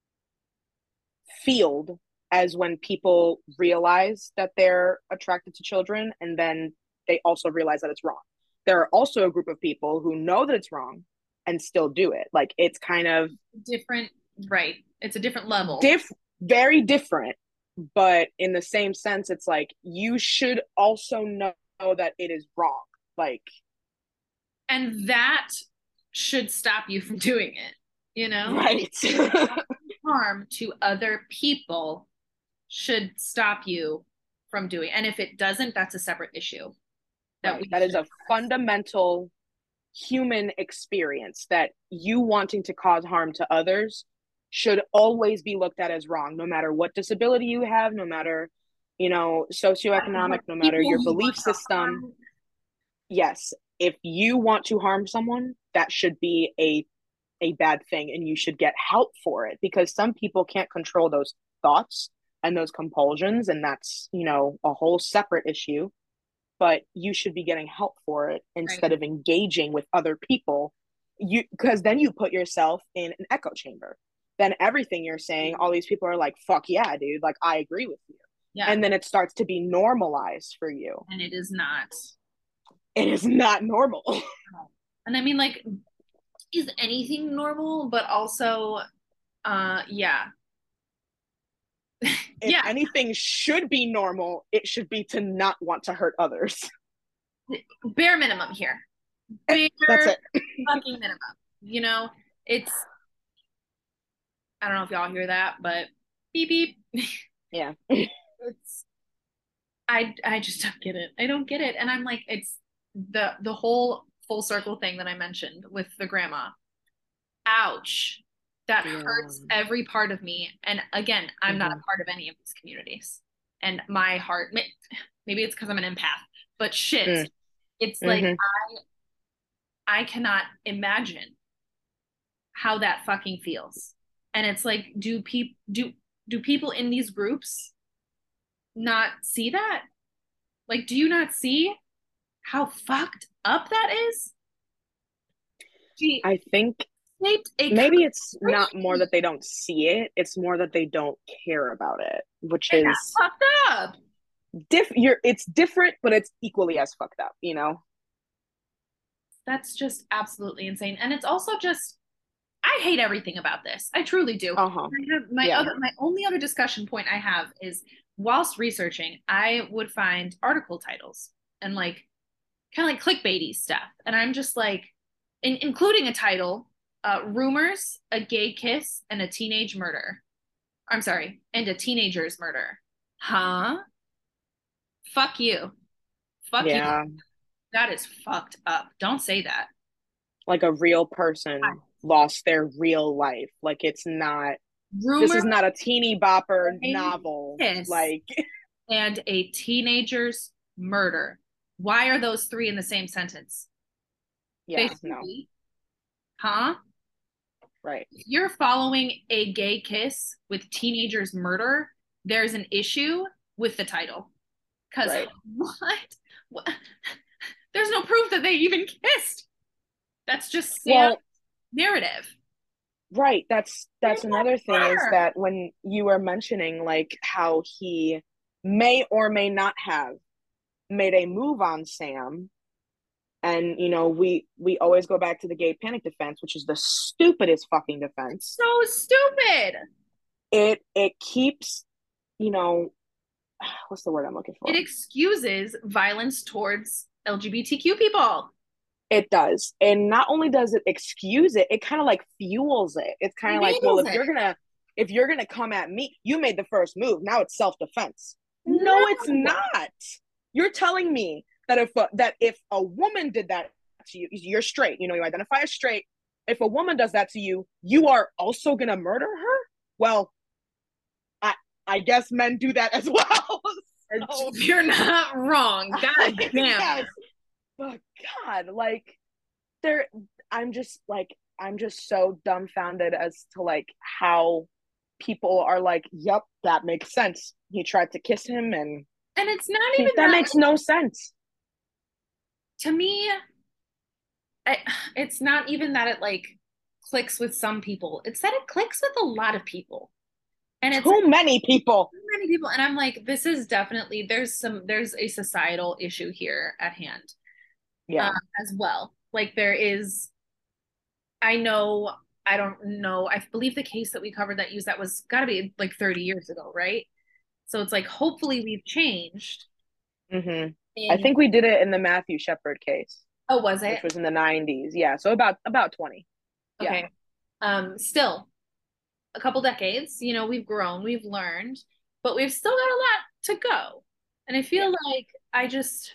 Speaker 2: field as when people realize that they're attracted to children and then they also realize that it's wrong. There are also a group of people who know that it's wrong and still do it. Like it's kind of
Speaker 1: Different, right? It's a different level.
Speaker 2: very different, but in the same sense, it's like you should also know that it is wrong. Like,
Speaker 1: And that should stop you from doing it, you know?
Speaker 2: right.
Speaker 1: Harm to other people should stop you from doing. And if it doesn't, that's a separate issue that
Speaker 2: Right.
Speaker 1: we
Speaker 2: That is
Speaker 1: should
Speaker 2: a
Speaker 1: address.
Speaker 2: fundamental human experience that you wanting to cause harm to others should always be looked at as wrong, no matter what disability you have, no matter, you know, socioeconomic,
Speaker 1: What
Speaker 2: no matter
Speaker 1: people
Speaker 2: your
Speaker 1: you
Speaker 2: belief
Speaker 1: want to
Speaker 2: system.
Speaker 1: harm.
Speaker 2: Yes, if you want to harm someone, that should be a bad thing and you should get help for it because some people can't control those thoughts. and those compulsions, and that's, you know, a whole separate issue, but you should be getting help for it
Speaker 1: Right.
Speaker 2: instead of engaging with other people. You, because then you put yourself in an echo chamber. Then everything you're saying, all these people are like, fuck yeah, dude, like I agree with you.
Speaker 1: Yeah.
Speaker 2: And then it starts to be normalized for you.
Speaker 1: And it is not.
Speaker 2: It is not normal.
Speaker 1: And I mean, like, is anything normal? But also, yeah.
Speaker 2: If
Speaker 1: Yeah.
Speaker 2: anything should be normal, it should be to not want to hurt others.
Speaker 1: Bare minimum here. Bare
Speaker 2: That's it.
Speaker 1: fucking minimum. You know, it's, I don't know if y'all hear that, but beep beep.
Speaker 2: Yeah.
Speaker 1: It's, I just don't get it. I don't get it. And I'm like, it's the whole full circle thing that I mentioned with the grandma. Ouch. That
Speaker 2: Yeah.
Speaker 1: hurts every part of me. And again, I'm not a
Speaker 2: Mm-hmm.
Speaker 1: part of any of these communities. And my heart, maybe it's because I'm an empath, but shit, it's like
Speaker 2: Mm-hmm.
Speaker 1: I cannot imagine how that fucking feels. And it's like, do people in these groups not see that? Like, do you not see how fucked up that is? She
Speaker 2: I think
Speaker 1: sniped a
Speaker 2: maybe it's not more
Speaker 1: country
Speaker 2: that they don't see it, it's more that they don't care about it, which
Speaker 1: and
Speaker 2: is
Speaker 1: got fucked up.
Speaker 2: it's different, but it's equally as fucked up, you know?
Speaker 1: That's just absolutely insane. And it's also just, I hate everything about this. I truly do.
Speaker 2: Uh-huh.
Speaker 1: I have
Speaker 2: Yeah.
Speaker 1: my only other discussion point I have is whilst researching, I would find article titles and like kind of like clickbaity stuff. And I'm just like, including a title, rumors, a gay kiss, and a teenage murder. I'm sorry, and a teenager's murder. Huh? Fuck you. Fuck you.
Speaker 2: Yeah.
Speaker 1: That is fucked up. Don't say that.
Speaker 2: Like a real person lost their real life. Like it's not, this
Speaker 1: Rumor,
Speaker 2: is not a teeny bopper
Speaker 1: gay
Speaker 2: novel.
Speaker 1: kiss,
Speaker 2: Like,
Speaker 1: and a teenager's murder. Why are those three in the same sentence? They
Speaker 2: yeah,
Speaker 1: should
Speaker 2: no.
Speaker 1: be. Huh?
Speaker 2: Right.
Speaker 1: If you're following a gay kiss with teenager's murder, there's an issue with the title. Because
Speaker 2: Right.
Speaker 1: what? There's no proof that they even kissed. That's just Sam's
Speaker 2: Well,
Speaker 1: narrative.
Speaker 2: right. That's
Speaker 1: It's like
Speaker 2: another thing is
Speaker 1: murder.
Speaker 2: that when you were mentioning like how he may or may not have made a move on Sam, and you know, we always go back to the gay panic defense, which is the stupidest fucking defense.
Speaker 1: So stupid.
Speaker 2: It keeps, you know, what's the word I'm looking
Speaker 1: It
Speaker 2: for?
Speaker 1: excuses violence towards LGBTQ people.
Speaker 2: It does. And not only does it excuse it, it kind of like fuels it. It's kind of like, well,
Speaker 1: Enables it.
Speaker 2: if you're gonna come at me, you made the first move. Now it's self-defense. No, it's
Speaker 1: No.
Speaker 2: not. You're telling me that if a woman did that to you, you're straight, you know, you identify as straight. If a woman does that to you, you are also gonna murder her? Well, I I guess men do that as well. So,
Speaker 1: You're not wrong. God
Speaker 2: I
Speaker 1: damn.
Speaker 2: guess. But God, like there I'm just so dumbfounded as to like how people are like, yep, that makes sense. He tried to kiss him and
Speaker 1: And it's not even
Speaker 2: that
Speaker 1: that,
Speaker 2: makes no sense.
Speaker 1: to me, I, it's not even that it like clicks with some people. It's that it clicks with a lot of people. And it's
Speaker 2: Too many people.
Speaker 1: too many people. And I'm like, this is definitely, there's a societal issue here at hand
Speaker 2: Yeah.
Speaker 1: as well. Like there is, I know, I don't know. I believe the case that we covered that used that was got to be like 30 years ago, right? So it's like, hopefully we've changed
Speaker 2: Hmm. I
Speaker 1: in,
Speaker 2: think we did it in the Matthew Shepard case,
Speaker 1: oh, was it?
Speaker 2: which was in the 90s. Yeah. So about 20. Yeah.
Speaker 1: Okay. Still a couple decades, you know, we've grown, we've learned, but we've still got a lot to go. And I feel
Speaker 2: Yeah.
Speaker 1: like I just,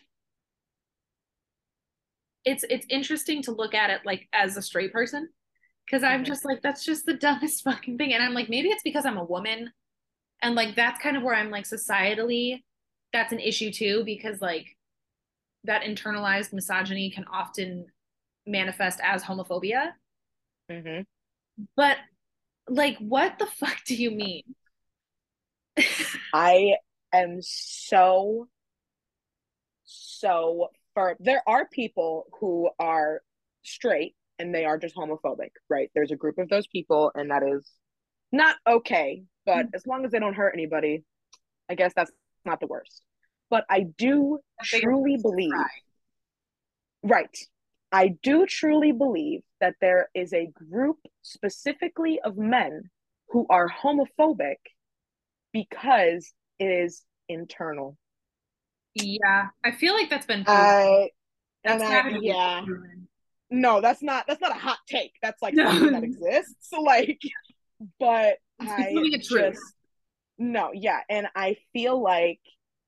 Speaker 1: it's interesting to look at it like as a straight person because I'm
Speaker 2: Hmm.
Speaker 1: just like, that's just the dumbest fucking thing. And I'm like, maybe it's because I'm a woman. And like, that's kind of where I'm like, societally, that's an issue too, because like that internalized misogyny can often manifest as homophobia.
Speaker 2: Hmm.
Speaker 1: But like, what the fuck do you mean?
Speaker 2: I am so firm. There are people who are straight and they are just homophobic, right? There's a group of those people, and that is not okay. But as long as they don't hurt anybody, I guess that's not the worst. But I do
Speaker 1: A bigger
Speaker 2: truly
Speaker 1: place to
Speaker 2: believe,
Speaker 1: cry.
Speaker 2: right? I do truly believe that there is a group specifically of men who are homophobic because it is internal.
Speaker 1: Yeah, I feel like that's been proven.
Speaker 2: I and
Speaker 1: That's
Speaker 2: I
Speaker 1: gotta be
Speaker 2: yeah.
Speaker 1: proven.
Speaker 2: No, that's not a hot take. That's like something that
Speaker 1: No,
Speaker 2: exists. Like, but
Speaker 1: it's
Speaker 2: I
Speaker 1: becoming a truth.
Speaker 2: just no, yeah, and I feel like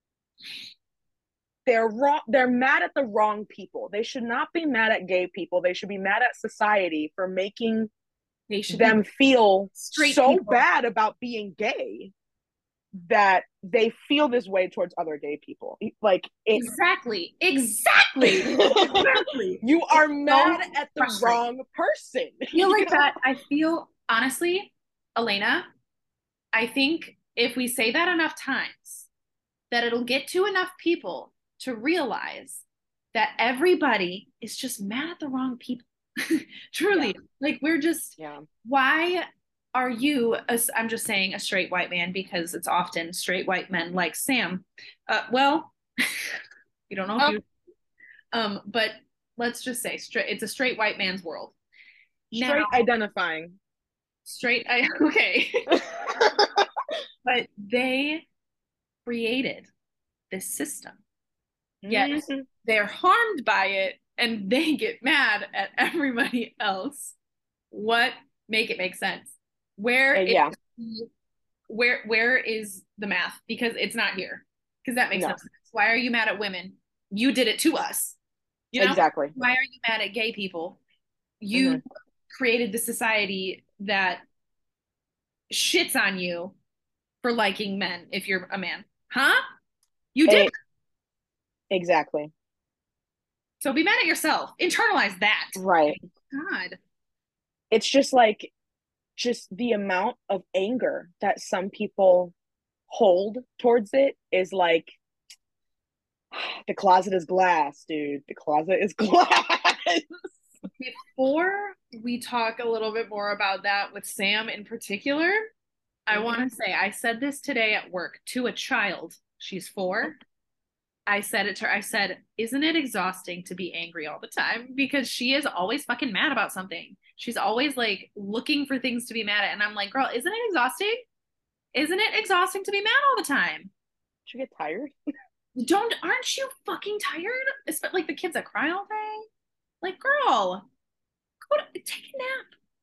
Speaker 2: they're wrong. They're mad at the wrong people. They should not be mad at gay people. They should be mad at society for making
Speaker 1: They should be
Speaker 2: them feel
Speaker 1: straight
Speaker 2: so
Speaker 1: people.
Speaker 2: bad about being gay that they feel this way towards other gay people. Like it
Speaker 1: Exactly. Exactly. Exactly.
Speaker 2: you are
Speaker 1: It's
Speaker 2: mad
Speaker 1: so
Speaker 2: at the
Speaker 1: frustrating.
Speaker 2: wrong person.
Speaker 1: I feel like that. I feel honestly, Elena, I think if we say that enough times, that it'll get to enough people to realize that everybody is just mad at the wrong people.
Speaker 2: Yeah.
Speaker 1: Truly. Like we're just,
Speaker 2: Yeah.
Speaker 1: why are you, I'm just saying a straight white man because it's often straight white men like Sam. Well, you don't know if
Speaker 2: Oh,
Speaker 1: you, but let's just say straight, it's a straight white man's world. Now,
Speaker 2: straight identifying.
Speaker 1: straight, I, okay. But they created this system. Yet
Speaker 2: Mm-hmm.
Speaker 1: they're harmed by it and they get mad at everybody else. What make it make sense? Where is
Speaker 2: Yeah.
Speaker 1: where is the math? Because it's not here. Because that makes no
Speaker 2: No.
Speaker 1: sense. Why are you mad at women? You did it to us. You know?
Speaker 2: Exactly.
Speaker 1: Why are you mad at gay people?
Speaker 2: Mm-hmm.
Speaker 1: You created the society that shits on you for liking men if you're a man. Huh? You did.
Speaker 2: Exactly.
Speaker 1: So be mad at yourself. Internalize that.
Speaker 2: Right.
Speaker 1: God.
Speaker 2: It's just the amount of anger that some people hold towards it is like the closet is glass, dude. The closet is glass.
Speaker 1: Before we talk a little bit more about that with Sam in particular, I want
Speaker 2: Mm-hmm.
Speaker 1: to say I said this today at work to a child. She's 4. I said it to her. I said, "Isn't it exhausting to be angry all the time? Because she is always fucking mad about something. She's always like looking for things to be mad at." And I'm like, "Girl, isn't it exhausting? Isn't it exhausting to be mad all the time?
Speaker 2: Should get tired.
Speaker 1: Don't, aren't you fucking tired? Especially like the kids that cry all day. Like, girl, take a nap.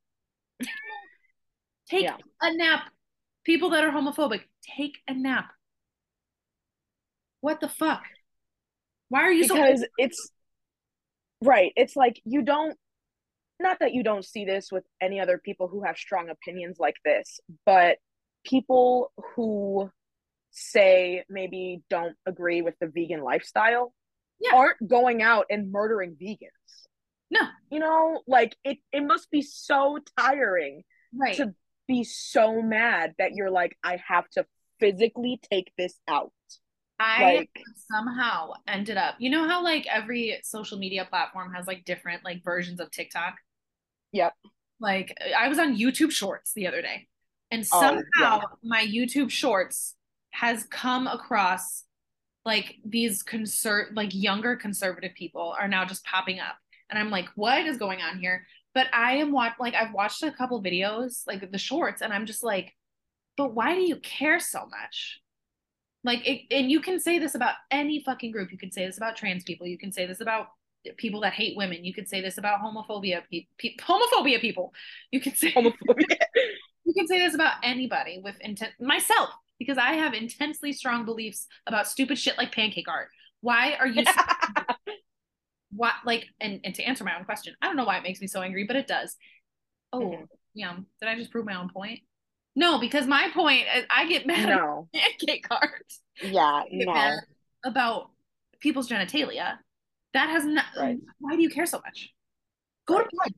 Speaker 1: Take
Speaker 2: Yeah.
Speaker 1: a nap. People that are homophobic, take a nap. What the fuck? Why are you so
Speaker 2: Because it's right. It's like you don't not that you don't see this with any other people who have strong opinions like this, but people who say maybe don't agree with the vegan lifestyle
Speaker 1: yeah,
Speaker 2: aren't going out and murdering vegans.
Speaker 1: no,
Speaker 2: You know, like it must be so tiring
Speaker 1: right.
Speaker 2: to be so mad that you're like, I have to physically take this out.
Speaker 1: I
Speaker 2: Like,
Speaker 1: somehow ended up, you know how like every social media platform has like different like versions of TikTok?
Speaker 2: yep.
Speaker 1: Like I was on YouTube Shorts the other day, and
Speaker 2: Oh, yeah.
Speaker 1: somehow my YouTube Shorts has come across like these like younger conservative people are now just popping up. And I'm like, what is going on here? But I am like I've watched a couple videos, like the shorts, and I'm just like, but why do you care so much? Like and you can say this about any fucking group. You can say this about trans people. You can say this about people that hate women. You could say this about homophobia people. You could say
Speaker 2: Homophobia.
Speaker 1: you can say this about anybody with intent. Myself, because I have intensely strong beliefs about stupid shit like pancake art. Why are you so what like and to answer my own question, I don't know why it makes me so angry, but it does. Oh,
Speaker 2: Mhm.
Speaker 1: yeah. Did I just prove my own point? No, because my point is I get mad about
Speaker 2: No.
Speaker 1: pancake art.
Speaker 2: Yeah,
Speaker 1: I get mad
Speaker 2: no.
Speaker 1: about people's genitalia. That has not,
Speaker 2: Right.
Speaker 1: why do you care so much? Go to
Speaker 2: Right.
Speaker 1: bed.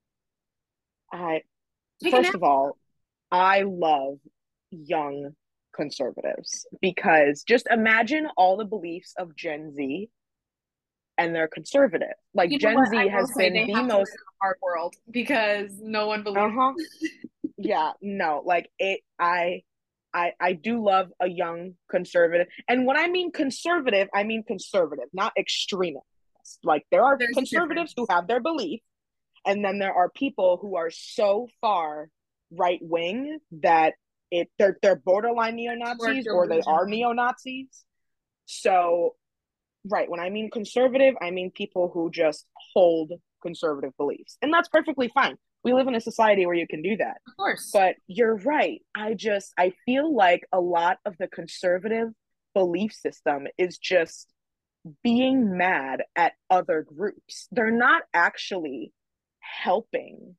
Speaker 2: I
Speaker 1: Take a
Speaker 2: first
Speaker 1: nap.
Speaker 2: of all, I love young conservatives because just imagine all the beliefs of Gen Z and they're conservative. Like
Speaker 1: You know
Speaker 2: Gen
Speaker 1: what? I
Speaker 2: Z
Speaker 1: will
Speaker 2: has
Speaker 1: say
Speaker 2: been
Speaker 1: they
Speaker 2: the
Speaker 1: have to live
Speaker 2: most
Speaker 1: in a hard world because no one believes.
Speaker 2: uh-huh. Yeah, no, like it I do love a young conservative. And when I mean conservative, not extremist. Like there are
Speaker 1: There's a
Speaker 2: conservatives who
Speaker 1: difference.
Speaker 2: have their belief, and then there are people who are so far right wing that they're borderline
Speaker 1: Or
Speaker 2: neo-Nazis or they are
Speaker 1: delusional.
Speaker 2: neo-Nazis. So right, when I mean conservative, I mean people who just hold conservative beliefs. And that's perfectly fine. We live in a society where you can do that.
Speaker 1: Of course.
Speaker 2: But you're right. I feel like a lot of the conservative belief system is just being mad at other groups. They're not actually helping.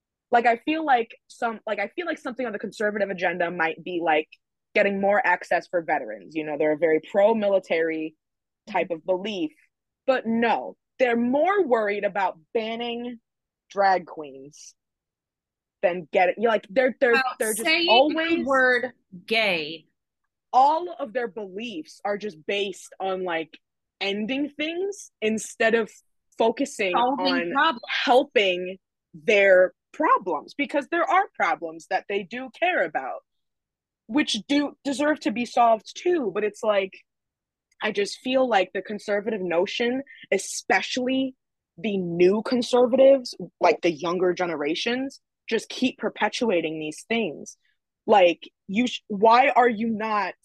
Speaker 2: I feel like something on the conservative agenda might be like getting more access for veterans. You know, they're a very pro-military type of belief. But no, they're more worried about banning drag queens than getting you know, like
Speaker 1: About
Speaker 2: they're just
Speaker 1: saying the
Speaker 2: always
Speaker 1: word gay,
Speaker 2: all of their beliefs are just based on like ending things instead of focusing
Speaker 1: solving
Speaker 2: on
Speaker 1: problems.
Speaker 2: helping their problems because there are problems that they do care about which do deserve to be solved too, but it's like I just feel like the conservative notion, especially the new conservatives, like the younger generations, just keep perpetuating these things. Like why are you not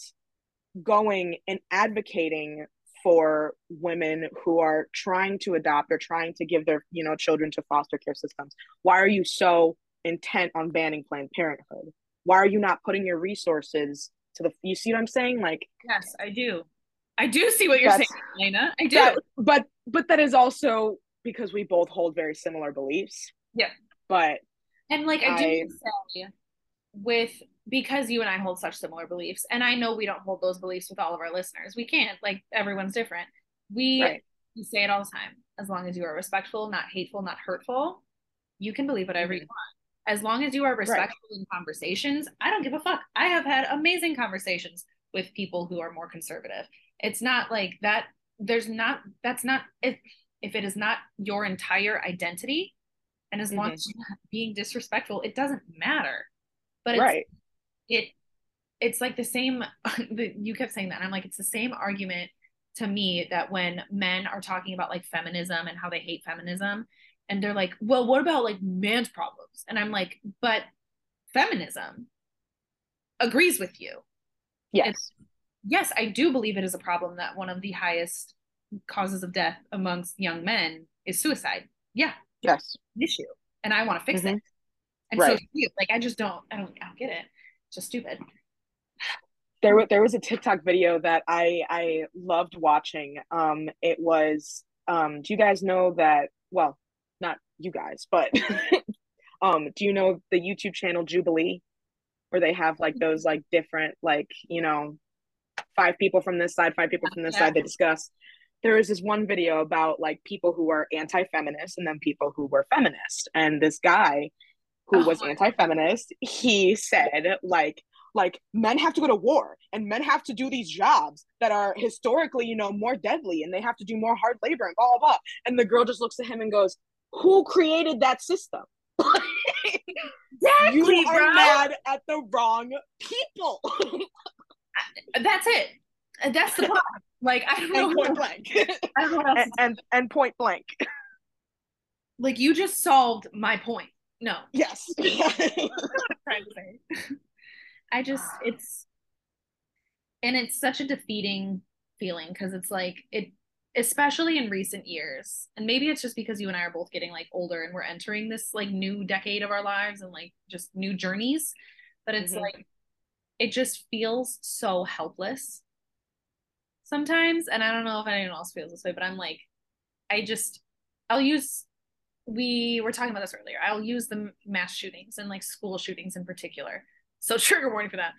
Speaker 2: going and advocating for women who are trying to adopt or trying to give their, you know, children to foster care systems? Why are you so intent on banning Planned Parenthood? Why are you not putting your resources to the you see what I'm saying? Like
Speaker 1: Yes, I do. I do see what you're saying,
Speaker 2: that's
Speaker 1: Elena. I do.
Speaker 2: that but that is also because we both hold very similar beliefs.
Speaker 1: Yeah.
Speaker 2: But
Speaker 1: And like I do
Speaker 2: I
Speaker 1: say with because you and I hold such similar beliefs, and I know we don't hold those beliefs with all of our listeners. We can't, like everyone's different.
Speaker 2: right.
Speaker 1: We say it all the time. As long as you are respectful, not hateful, not hurtful, you can believe whatever you
Speaker 2: Mm-hmm.
Speaker 1: want. As long as you are
Speaker 2: Right.
Speaker 1: respectful in conversations, I don't give a fuck. I have had amazing conversations with people who are more conservative. It's not like that. That's not, if it is not your entire identity, and as long
Speaker 2: Mm-hmm.
Speaker 1: as you're not being disrespectful, it doesn't matter. But
Speaker 2: Right.
Speaker 1: it, it's like the same, you kept saying that. And I'm like, it's the same argument to me that when men are talking about like feminism and how they hate feminism, and they're like, well, what about like man's problems? And I'm like, but feminism agrees with you. It's,
Speaker 2: Yes.
Speaker 1: yes, I do believe it is a problem that one of the highest causes of death amongst young men is suicide. Yeah,
Speaker 2: Yes.
Speaker 1: an issue. And I want to fix it.
Speaker 2: Mm-hmm.
Speaker 1: And so
Speaker 2: Right.
Speaker 1: like I just I don't get it. It's just stupid.
Speaker 2: There was a TikTok video that I loved watching. It was do you guys know that well, not you guys, but do you know the YouTube channel Jubilee where they have like those like different like, you know, five people from this side, five people from this
Speaker 1: Yeah.
Speaker 2: side they discuss. There was this one video about like people who were anti-feminist and then people who were feminist. And this guy who
Speaker 1: Oh,
Speaker 2: was anti-feminist, he said like men have to go to war and men have to do these jobs that are historically, you know, more deadly and they have to do more hard labor and blah blah blah. And the girl just looks at him and goes, "Who created that system?" You
Speaker 1: exactly,
Speaker 2: are
Speaker 1: bro.
Speaker 2: mad at the wrong people.
Speaker 1: That's it. That's the problem. Like I don't
Speaker 2: And point
Speaker 1: know.
Speaker 2: blank.
Speaker 1: I don't know what else to say.
Speaker 2: And point blank.
Speaker 1: Like you just solved my point. No,
Speaker 2: Yes.
Speaker 1: trying to say. I just it's such a defeating feeling because it's like it, especially in recent years, and maybe it's just because you and I are both getting like older and we're entering this like new decade of our lives and like just new journeys. But it's
Speaker 2: Mm-hmm.
Speaker 1: like it just feels so helpless sometimes, and I don't know if anyone else feels this way, but I'm like, I just I'll use we were talking about this earlier. I'll use the mass shootings and like school shootings in particular. So trigger warning for that.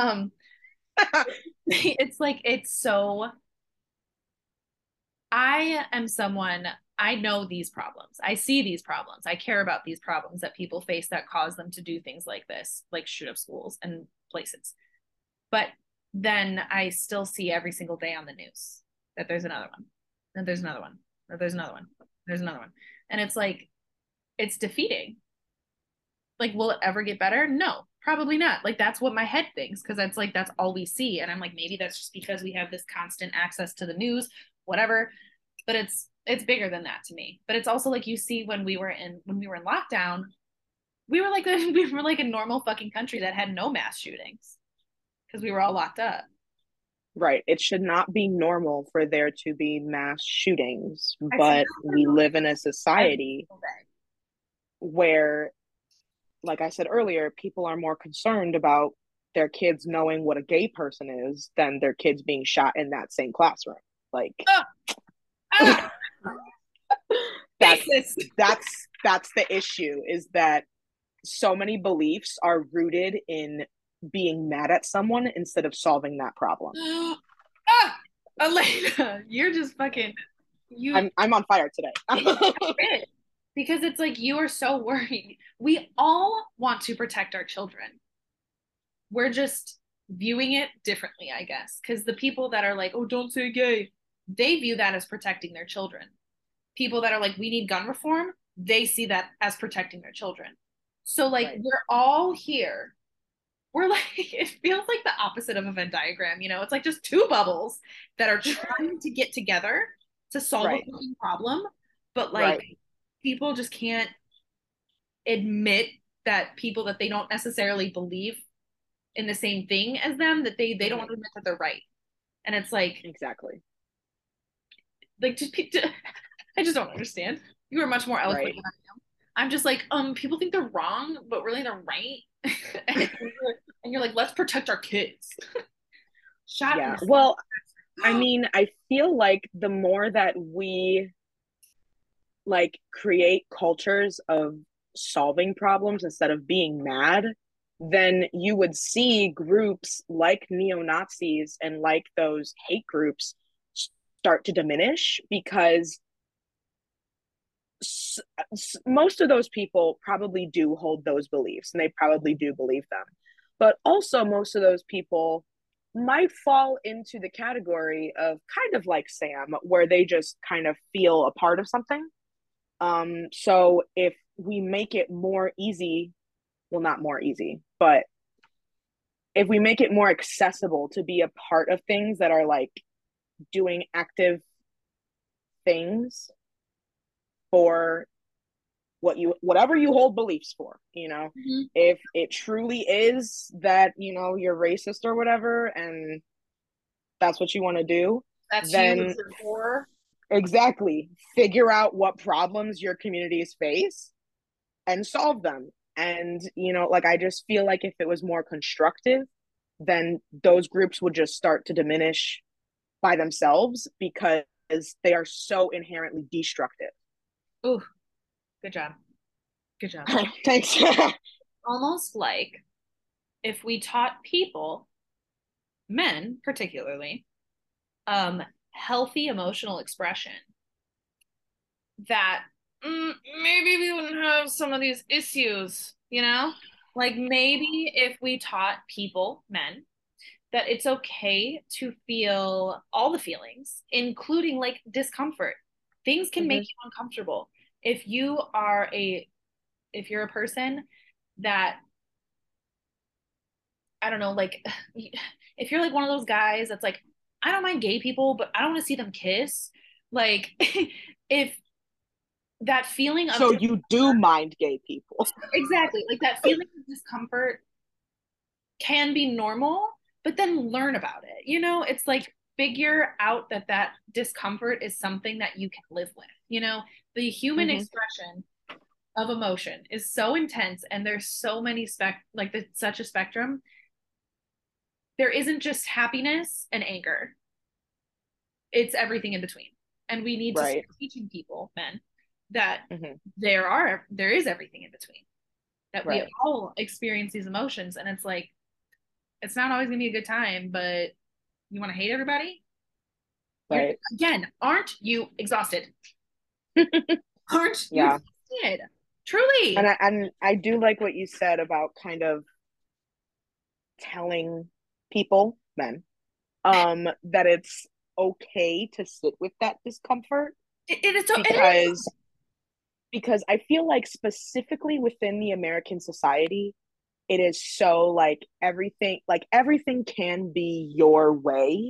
Speaker 1: It's like it's so I am someone I know these problems. I see these problems. I care about these problems that people face that cause them to do things like this, like shoot up schools and places. But then I still see every single day on the news that there's another one, that there's another one, that there's another one, there's another one. And it's like, it's defeating. Like, will it ever get better? No, probably not. Like, that's what my head thinks, because that's like, that's all we see. And I'm like, maybe that's just because we have this constant access to the news, whatever. But it's bigger than that to me. But it's also like you see when we were in lockdown, we were like we were like a normal fucking country that had no mass shootings because we were all locked up.
Speaker 2: Right. It should not be normal for there to be mass shootings,
Speaker 1: Except
Speaker 2: but we live in a society where, like I said earlier, people are more concerned about their kids knowing what a gay person is than their kids being shot in that same classroom. Like
Speaker 1: oh, ah,
Speaker 2: that's
Speaker 1: racist.
Speaker 2: that's the issue, is that so many beliefs are rooted in being mad at someone instead of solving that problem.
Speaker 1: Ah, Elena, you're just fucking you
Speaker 2: I'm on fire today.
Speaker 1: it. Because it's like you are so worried. We all want to protect our children. We're just viewing it differently, I guess. Because the people that are like, oh, don't say gay, they view that as protecting their children. People that are like, we need gun reform, they see that as protecting their children. So, like,
Speaker 2: Right.
Speaker 1: we're all here. We're like, it feels like the opposite of a Venn diagram, It's like just two bubbles that are trying to get together to solve a
Speaker 2: Right.
Speaker 1: fucking problem. But, like,
Speaker 2: Right.
Speaker 1: people just can't admit that people that they don't necessarily believe in the same thing as them, that they don't want
Speaker 2: Mm-hmm.
Speaker 1: to admit that they're right. And it's
Speaker 2: Exactly.
Speaker 1: like just I just don't understand. You are much more eloquent
Speaker 2: Right.
Speaker 1: than I am. I'm just like, people think they're wrong, but really they're right. And you're like, let's protect our kids. Shot in
Speaker 2: Yeah.
Speaker 1: the
Speaker 2: Well, I
Speaker 1: sun.
Speaker 2: mean, I feel like the more that we like create cultures of solving problems instead of being mad, then you would see groups like neo Nazis and like those hate groups start to diminish, because most of those people probably do hold those beliefs and they probably do believe them. But also, most of those people might fall into the category of kind of like Sam, where they just kind of feel a part of something. So if we make it more easy, well, not more easy, but if we make it more accessible to be a part of things that are like doing active things for whatever you hold beliefs for,
Speaker 1: Mhm.
Speaker 2: if it truly is that, you're racist or whatever, and that's what you want to do,
Speaker 1: That's you with
Speaker 2: then
Speaker 1: your horror.
Speaker 2: exactly figure out what problems your communities face and solve them. And, like, I just feel like if it was more constructive, then those groups would just start to diminish by themselves, because they are so inherently destructive.
Speaker 1: Ooh, good job. Good job.
Speaker 2: Thanks.
Speaker 1: Almost like if we taught people, men particularly, healthy emotional expression, that maybe we wouldn't have some of these issues. Like maybe if we taught people, men, that it's okay to feel all the feelings, including like discomfort. Things can make
Speaker 2: Mm-hmm.
Speaker 1: you uncomfortable. If you are if you're a person that, I don't know, like if you're like one of those guys that's like, I don't mind gay people, but I don't want to see them kiss. Like if that feeling of
Speaker 2: So you do mind gay people.
Speaker 1: exactly, like that feeling of discomfort can be normal, but then learn about it. It's like figure out that that discomfort is something that you can live with. The human
Speaker 2: Mm-hmm.
Speaker 1: expression of emotion is so intense, and there's so many like it's such a spectrum. There isn't just happiness and anger. It's everything in between. And we need to start
Speaker 2: Right.
Speaker 1: teaching people, men, that
Speaker 2: Mm-hmm.
Speaker 1: there is everything in between. That we
Speaker 2: Right.
Speaker 1: all experience these emotions, and it's like it's not always gonna be a good time, but you want to hate everybody? You're
Speaker 2: Right.
Speaker 1: again, aren't you exhausted? Aren't you
Speaker 2: Yeah.
Speaker 1: exhausted?
Speaker 2: And
Speaker 1: Truly.
Speaker 2: I do like what you said about kind of telling people men, that it's okay to sit with that discomfort
Speaker 1: It is so it is.
Speaker 2: because I feel like specifically within the American society, it is so like everything can be your way,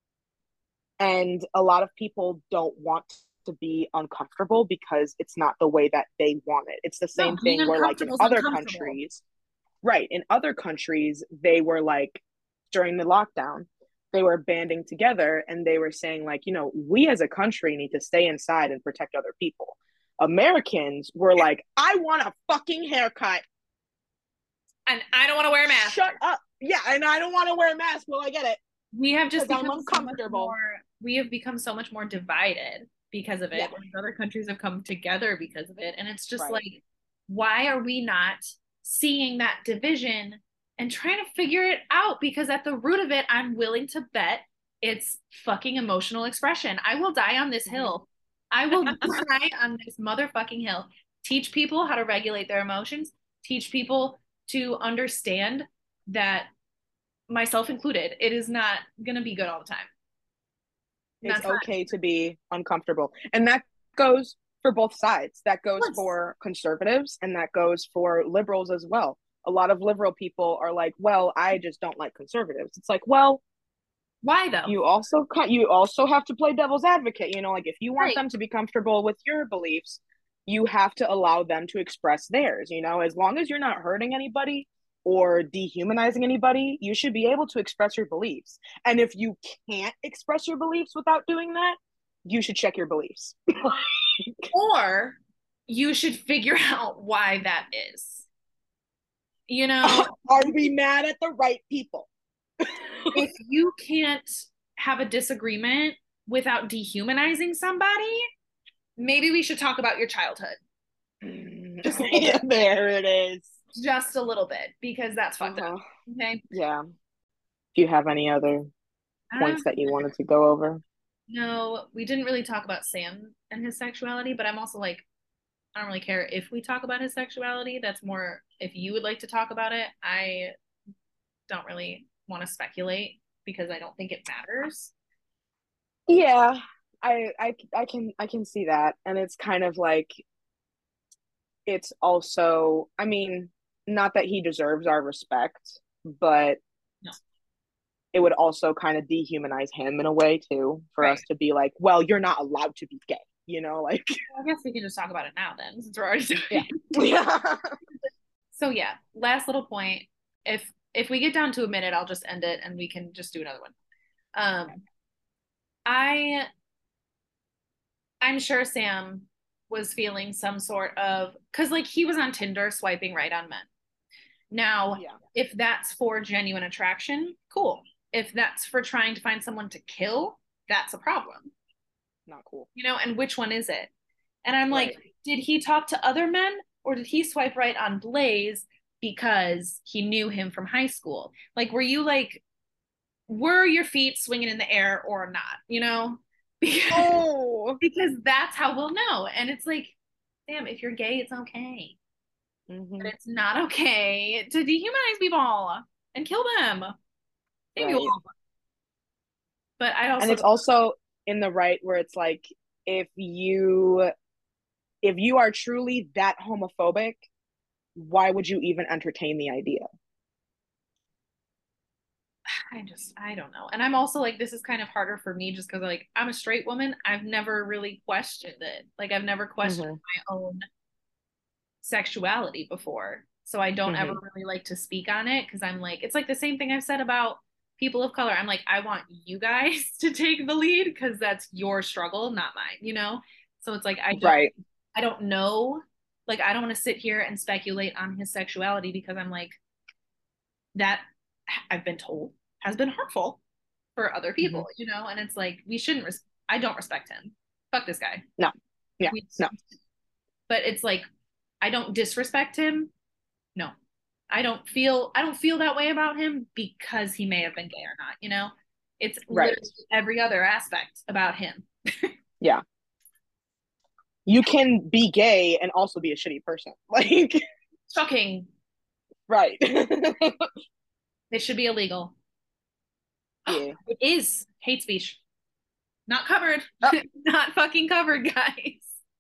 Speaker 2: and a lot of people don't want to be uncomfortable because it's not the way that they want it. It's the
Speaker 1: No,
Speaker 2: same
Speaker 1: being
Speaker 2: thing where like in
Speaker 1: uncomfortable is
Speaker 2: other
Speaker 1: uncomfortable.
Speaker 2: countries, right, in other countries they were like during the lockdown, they were banding together and they were saying like, we as a country need to stay inside and protect other people. Americans were like, I want a fucking haircut.
Speaker 1: And I don't want to wear a mask.
Speaker 2: Shut up. Yeah, and I don't want to wear a mask. Well, I get it
Speaker 1: We have just
Speaker 2: because I'm
Speaker 1: become so much
Speaker 2: uncomfortable.
Speaker 1: more, we have become so much more divided because of
Speaker 2: Yeah,
Speaker 1: it. Whereas other countries have come together because of it. And it's just
Speaker 2: right.
Speaker 1: like, why are we not seeing that division and trying to figure it out? Because at the root of it, I'm willing to bet it's fucking emotional expression. I will die on this
Speaker 2: Mm-hmm.
Speaker 1: hill. I will die on this motherfucking hill. Teach people how to regulate their emotions, teach people to understand that, myself included, it is not going to be good all the time.
Speaker 2: It's
Speaker 1: That's not.
Speaker 2: okay to be uncomfortable. And that goes for both sides. That goes
Speaker 1: Yes.
Speaker 2: for conservatives and that goes for liberals as well. A lot of liberal people are like, well, I just don't like conservatives. It's like, well,
Speaker 1: Why though?
Speaker 2: you also have to play devil's advocate. Like if you want
Speaker 1: Right.
Speaker 2: them to be comfortable with your beliefs, you have to allow them to express theirs. As long as you're not hurting anybody or dehumanizing anybody, you should be able to express your beliefs. And if you can't express your beliefs without doing that, you should check your beliefs.
Speaker 1: Or you should figure out why that is. You know,
Speaker 2: Are we mad at the right people?
Speaker 1: if you can't have a disagreement without dehumanizing somebody, maybe we should talk about your childhood. Just a little bit.
Speaker 2: Yeah, there it is.
Speaker 1: Just a little bit, because that's fucked up.
Speaker 2: Uh-huh.
Speaker 1: Okay.
Speaker 2: Yeah. Do you have any other
Speaker 1: Um,
Speaker 2: points that you wanted to go over?
Speaker 1: no, we didn't really talk about Sam and his sexuality, but I'm also like, I don't really care if we talk about his sexuality. That's more if you would like to talk about it. I don't really want to speculate because I don't think it matters.
Speaker 2: Yeah, I can see that, and it's kind of like it's also, I mean, not that he deserves our respect, but
Speaker 1: No.
Speaker 2: it would also kind of dehumanize him in a way too, for
Speaker 1: Right.
Speaker 2: us to be like, well, you're not allowed to be gay, like
Speaker 1: Well, I guess we can just talk about it now then, since we're already doing
Speaker 2: yeah,
Speaker 1: it.
Speaker 2: yeah,
Speaker 1: So yeah, last little point. If we get down to a minute, I'll just end it and we can just do another one. I I'm sure Sam was feeling some sort of, because like he was on Tinder swiping right on men. Now,
Speaker 2: yeah,
Speaker 1: if that's for genuine attraction, cool. If that's for trying to find someone to kill, that's a problem.
Speaker 2: not cool,
Speaker 1: And which one is it? And I'm like,
Speaker 2: right?
Speaker 1: did he talk to other men or did he swipe right on Blaze because he knew him from high school? Like, were your feet swinging in the air or not?
Speaker 2: Oh,
Speaker 1: Because that's how we'll know. And it's like, damn, if you're gay, it's okay.
Speaker 2: mm-hmm.
Speaker 1: But it's not okay to dehumanize people and kill them. Damn you
Speaker 2: Right.
Speaker 1: all. But I
Speaker 2: And
Speaker 1: also
Speaker 2: it's also in the right where it's like if you if you are truly that homophobic, why would you even entertain the idea?
Speaker 1: I don't know. And I'm also like, this is kind of harder for me just because like I'm a straight woman. I've never really questioned it. Like I've never questioned
Speaker 2: Mm-hmm.
Speaker 1: my own sexuality before. So I don't ever
Speaker 2: Mm-hmm.
Speaker 1: really like to speak on it because I'm like, it's like the same thing I've said about people of color. I'm like, I want you guys to take the lead because that's your struggle, not mine. So it's like
Speaker 2: Right.
Speaker 1: I don't know. Like I don't want to sit here and speculate on his sexuality because I'm like, that I've been told has been harmful for other
Speaker 2: Mm-hmm.
Speaker 1: people, and it's like we shouldn't I don't respect him. Fuck this guy.
Speaker 2: No. Yeah.
Speaker 1: We,
Speaker 2: No.
Speaker 1: but it's like I don't disrespect him. No. I don't feel that way about him because he may have been gay or not. It's
Speaker 2: Right.
Speaker 1: literally every other aspect about him.
Speaker 2: Yeah. You can be gay and also be a shitty person. Like,
Speaker 1: Shocking.
Speaker 2: right.
Speaker 1: It should be illegal.
Speaker 2: Yeah.
Speaker 1: It is hate speech. Not covered.
Speaker 2: Oh,
Speaker 1: Not fucking covered, guys.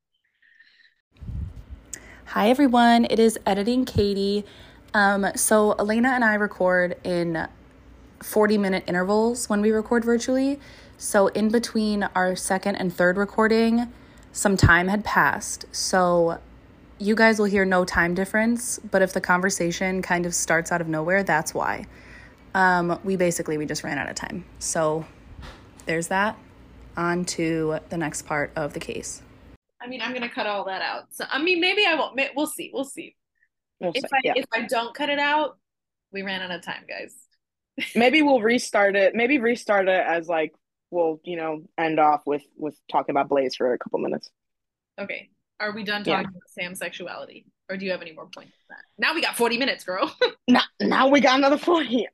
Speaker 3: Hi everyone, it is Editing Katie. So Elena and I record in 40-minute intervals when we record virtually. So in between our second and third recording, some time had passed. So you guys will hear no time difference, but if the conversation kind of starts out of nowhere, that's why. We just ran out of time. So there's that. On to the next part of the case.
Speaker 1: I mean, I'm gonna cut all that out. So I mean, maybe I won't. We'll see. We'll see.
Speaker 2: we'll
Speaker 1: If
Speaker 2: see.
Speaker 1: I
Speaker 2: Yeah.
Speaker 1: if I don't cut it out, we ran out of time, guys.
Speaker 2: Maybe we'll restart it. Maybe restart it as like we'll, end off with talking about Blaze for a couple minutes.
Speaker 1: Okay. Are we done
Speaker 2: Yeah.
Speaker 1: talking about Sam's sexuality? Or do you have any more points on that? Now we got 40 minutes, girl.
Speaker 2: Now we got another 40.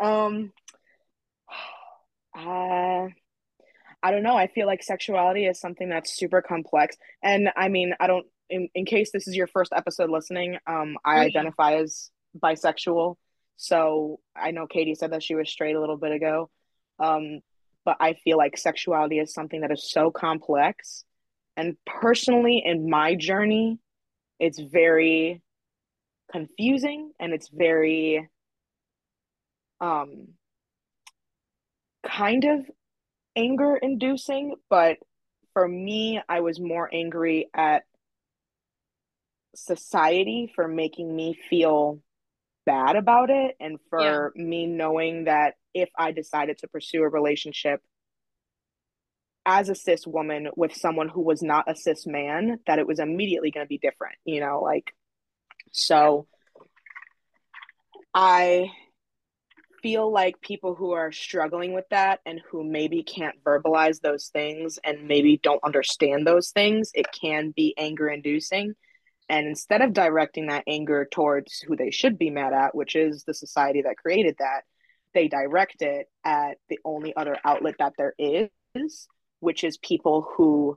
Speaker 2: Uh I don't know. I feel like sexuality is something that's super complex. And I mean, I don't, in case this is your first episode listening, I
Speaker 1: Oh yeah.
Speaker 2: identify as bisexual. So I know Katie said that she was straight a little bit ago. Um, but I feel like sexuality is something that is so complex. And personally, in my journey, it's very confusing and it's very um, kind of anger inducing, but for me, I was more angry at society for making me feel bad about it and
Speaker 1: Yeah.
Speaker 2: for me knowing that if I decided to pursue a relationship as a cis woman with someone who was not a cis man, that it was immediately going to be different, like so I feel like people who are struggling with that and who maybe can't verbalize those things and maybe don't understand those things, it can be anger inducing. And instead of directing that anger towards who they should be mad at, which is the society that created that, they direct it at the only other outlet that there is, which is people who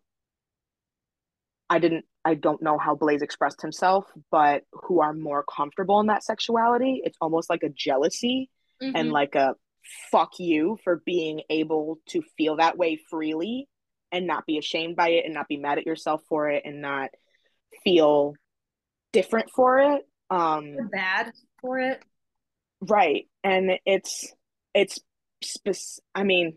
Speaker 2: I don't know how Blaze expressed himself, but who are more comfortable in that sexuality. It's almost like a jealousy and
Speaker 1: Hmm.
Speaker 2: like a fuck you for being able to feel that way freely and not be ashamed by it and not be mad at yourself for it and not feel different for it.
Speaker 1: Bad for it.
Speaker 2: Right. And it's I mean,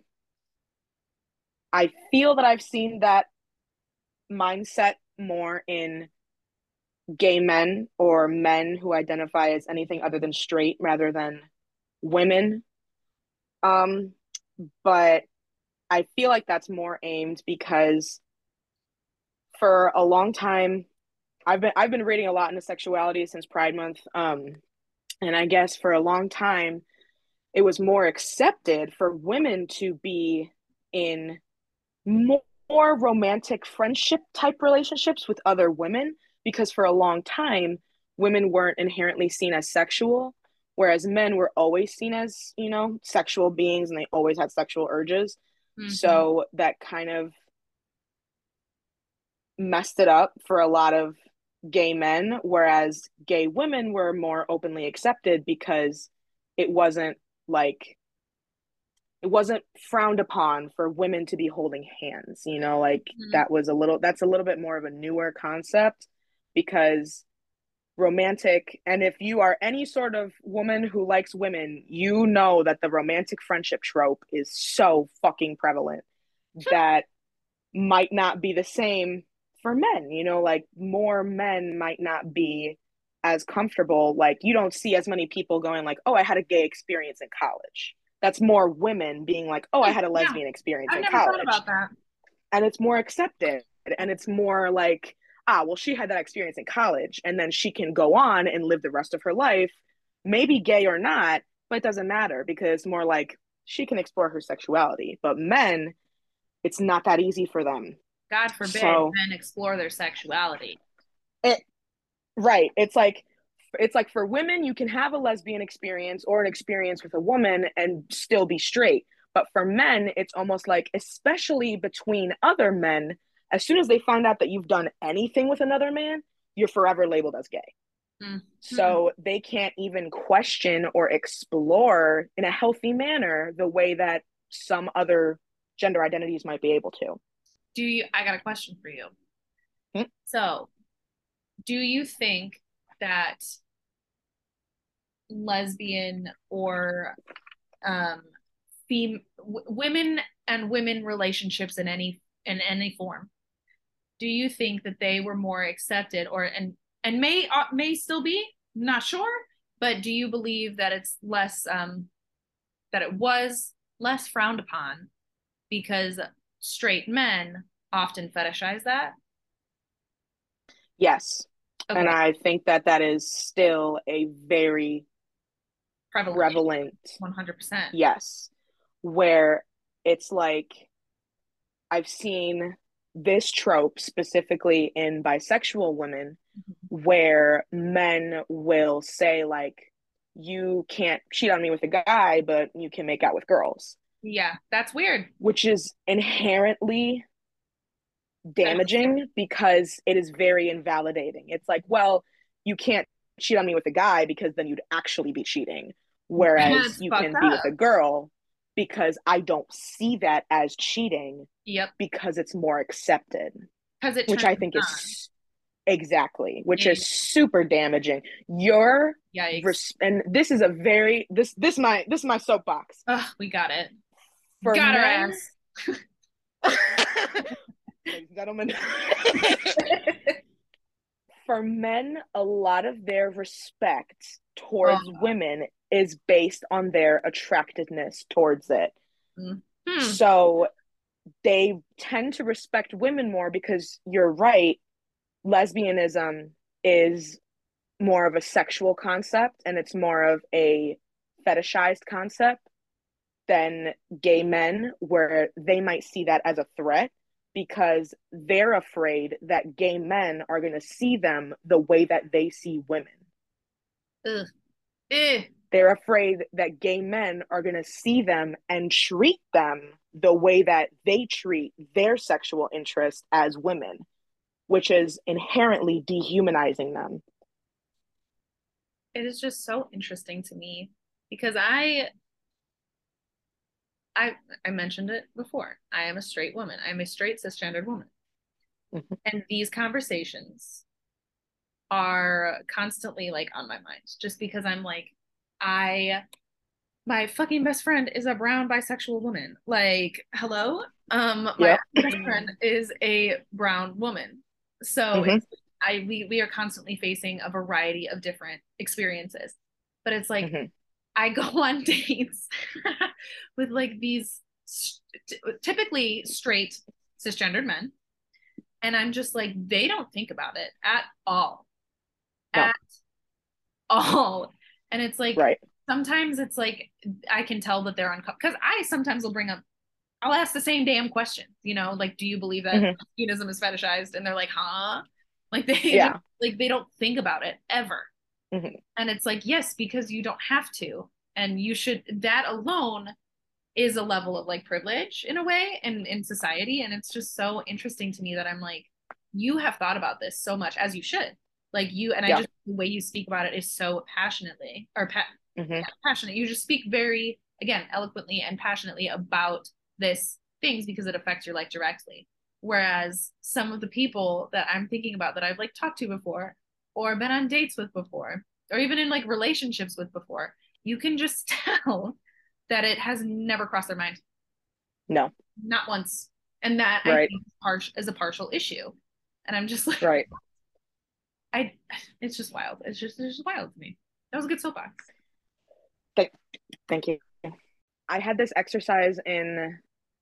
Speaker 2: I feel that I've seen that mindset more in gay men or men who identify as anything other than straight rather than women. Um, but I feel like that's more aimed because for a long time I've been reading a lot into sexuality since Pride Month. And I guess for a long time it was more accepted for women to be in more romantic friendship type relationships with other women because for a long time women weren't inherently seen as sexual, whereas men were always seen as sexual beings and they always had sexual urges.
Speaker 1: Hmm.
Speaker 2: So that kind of messed it up for a lot of gay men, whereas gay women were more openly accepted because it wasn't like it wasn't frowned upon for women to be holding hands, like that's a little bit more of a newer concept because romantic, and if you are any sort of woman who likes women, you know that the romantic friendship trope is so fucking prevalent that might not be the same for men, like more men might not be as comfortable. Like you don't see as many people going like, "Oh, I had a gay experience in college." That's more women being like, "Oh, I had a
Speaker 1: Yeah.
Speaker 2: lesbian experience
Speaker 1: I've
Speaker 2: in
Speaker 1: never thought
Speaker 2: college."
Speaker 1: about that.
Speaker 2: And it's more accepted and it's more like, "Ah, well, she had that experience in college and then she can go on and live the rest of her life, maybe gay or not, but it doesn't matter because it's more like she can explore her sexuality." But men, it's not that easy for them.
Speaker 1: God forbid
Speaker 2: So
Speaker 1: men explore their sexuality.
Speaker 2: it right. It's like for women, you can have a lesbian experience or an experience with a woman and still be straight. But for men, it's almost like, especially between other men, as soon as they find out that you've done anything with another man, you're forever labeled as gay.
Speaker 1: Mm-hmm.
Speaker 2: So they can't even question or explore in a healthy manner the way that some other gender identities might be able to.
Speaker 1: I got a question for you.
Speaker 2: Hmm?
Speaker 1: So, do you think that lesbian or um women and women relationships in any form, do you think that they were more accepted or and may still be, not sure, but do you believe that it's less that it was less frowned upon because straight men often fetishize that?
Speaker 2: Yes. And
Speaker 1: Okay.
Speaker 2: I think that that is still a very
Speaker 1: Prevalent.
Speaker 2: prevalent,
Speaker 1: 100%.
Speaker 2: yes, where it's like I've seen this trope specifically in bisexual women where men will say like you can't cheat on me with a guy but you can make out with girls,
Speaker 1: Yeah, that's weird.
Speaker 2: which is inherently
Speaker 1: Unnecessary.
Speaker 2: damaging because it is very invalidating. It's like, well, you can't cheat on me with a guy because then you'd actually be cheating, whereas
Speaker 1: It's
Speaker 2: you
Speaker 1: fucked
Speaker 2: can be with
Speaker 1: up.
Speaker 2: a girl because I don't see that as cheating
Speaker 1: Yep,
Speaker 2: because it's more accepted,
Speaker 1: because it
Speaker 2: which
Speaker 1: turns
Speaker 2: I
Speaker 1: me
Speaker 2: think
Speaker 1: on.
Speaker 2: is exactly, which
Speaker 1: And
Speaker 2: is super damaging. Your
Speaker 1: yikes.
Speaker 2: and this is a very this my soapbox
Speaker 1: Ugh, we got it.
Speaker 2: for
Speaker 1: Got our
Speaker 2: men.
Speaker 1: ass.
Speaker 2: Ladies and gentlemen, for men, a lot of their respect
Speaker 1: Oh.
Speaker 2: towards women is based on their attractiveness towards it.
Speaker 1: Hmm.
Speaker 2: So they tend to respect women more because you're right, lesbianism is more of a sexual concept and it's more of a fetishized concept than gay men, where they might see that as a threat because they're afraid that gay men are going to see them the way that they see women.
Speaker 1: Ugh. Eh.
Speaker 2: They're afraid that gay men are going to see them and treat them the way that they treat their sexual interest as women, which is inherently dehumanizing them.
Speaker 1: It is just so interesting to me because I I mentioned it before. I am a straight woman. I'm a straight cisgendered woman.
Speaker 2: Mm-hmm.
Speaker 1: And these conversations are constantly like on my mind just because I'm like, I my fucking best friend is a brown bisexual woman. Like, hello? My
Speaker 2: Yep.
Speaker 1: best friend is a brown woman. So
Speaker 2: Mm-hmm.
Speaker 1: it's we are constantly facing a variety of different experiences. But it's like
Speaker 2: Mm-hmm.
Speaker 1: I go on dates with like these typically straight cisgendered men, and I'm just like, they don't think about it at all.
Speaker 2: No.
Speaker 1: At all. And it's like
Speaker 2: Right.
Speaker 1: sometimes it's like I can tell that they're uncomfortable because I sometimes will bring up, I'll ask the same damn question, like, do you believe that
Speaker 2: Mm-hmm.
Speaker 1: penism is fetishized? And they're like, huh? Like
Speaker 2: Yeah.
Speaker 1: like they don't think about it ever.
Speaker 2: Mm-hmm.
Speaker 1: And it's like, yes, because you don't have to. And you should, that alone is a level of like privilege in a way and in society. And it's just so interesting to me that I'm like, you have thought about this so much, as you should. Like you, and I
Speaker 2: Yeah.
Speaker 1: just, the way you speak about it is so passionately
Speaker 2: Mm-hmm.
Speaker 1: yeah, passionate. You just speak very, again, eloquently and passionately about this things because it affects your life directly. Whereas some of the people that I'm thinking about that I've like talked to before or been on dates with before, or even in like relationships with before, you can just tell that it has never crossed their mind,
Speaker 2: No.
Speaker 1: not once. And that I
Speaker 2: Right.
Speaker 1: think is a partial issue. And I'm just like,
Speaker 2: Right.
Speaker 1: I, it's just wild. It's just wild to me. That was a good soapbox.
Speaker 2: Thank, thank you. I had this exercise in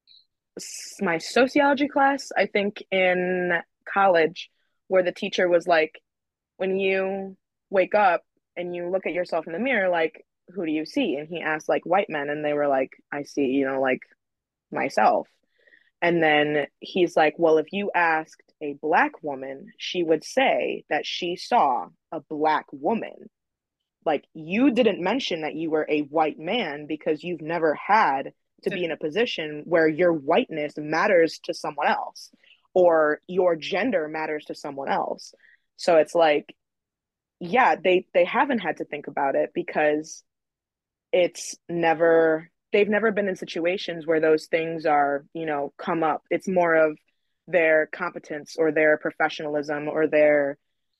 Speaker 2: my sociology class, I think in college, where the teacher was like, when you wake up and you look at yourself in the mirror, like, who do you see? And he asked, like, white men. And they were like, I see, like myself. And then he's like, well, if you asked a black woman, she would say that she saw a black woman. Like, you didn't mention that you were a white man because you've never had to
Speaker 1: So,
Speaker 2: be in a position where your whiteness matters to someone else or your gender matters to someone else. So it's like, yeah, they haven't had to think about it because it's never they've never been in situations where those things are, you know, come up. It's more of their competence or their professionalism or their,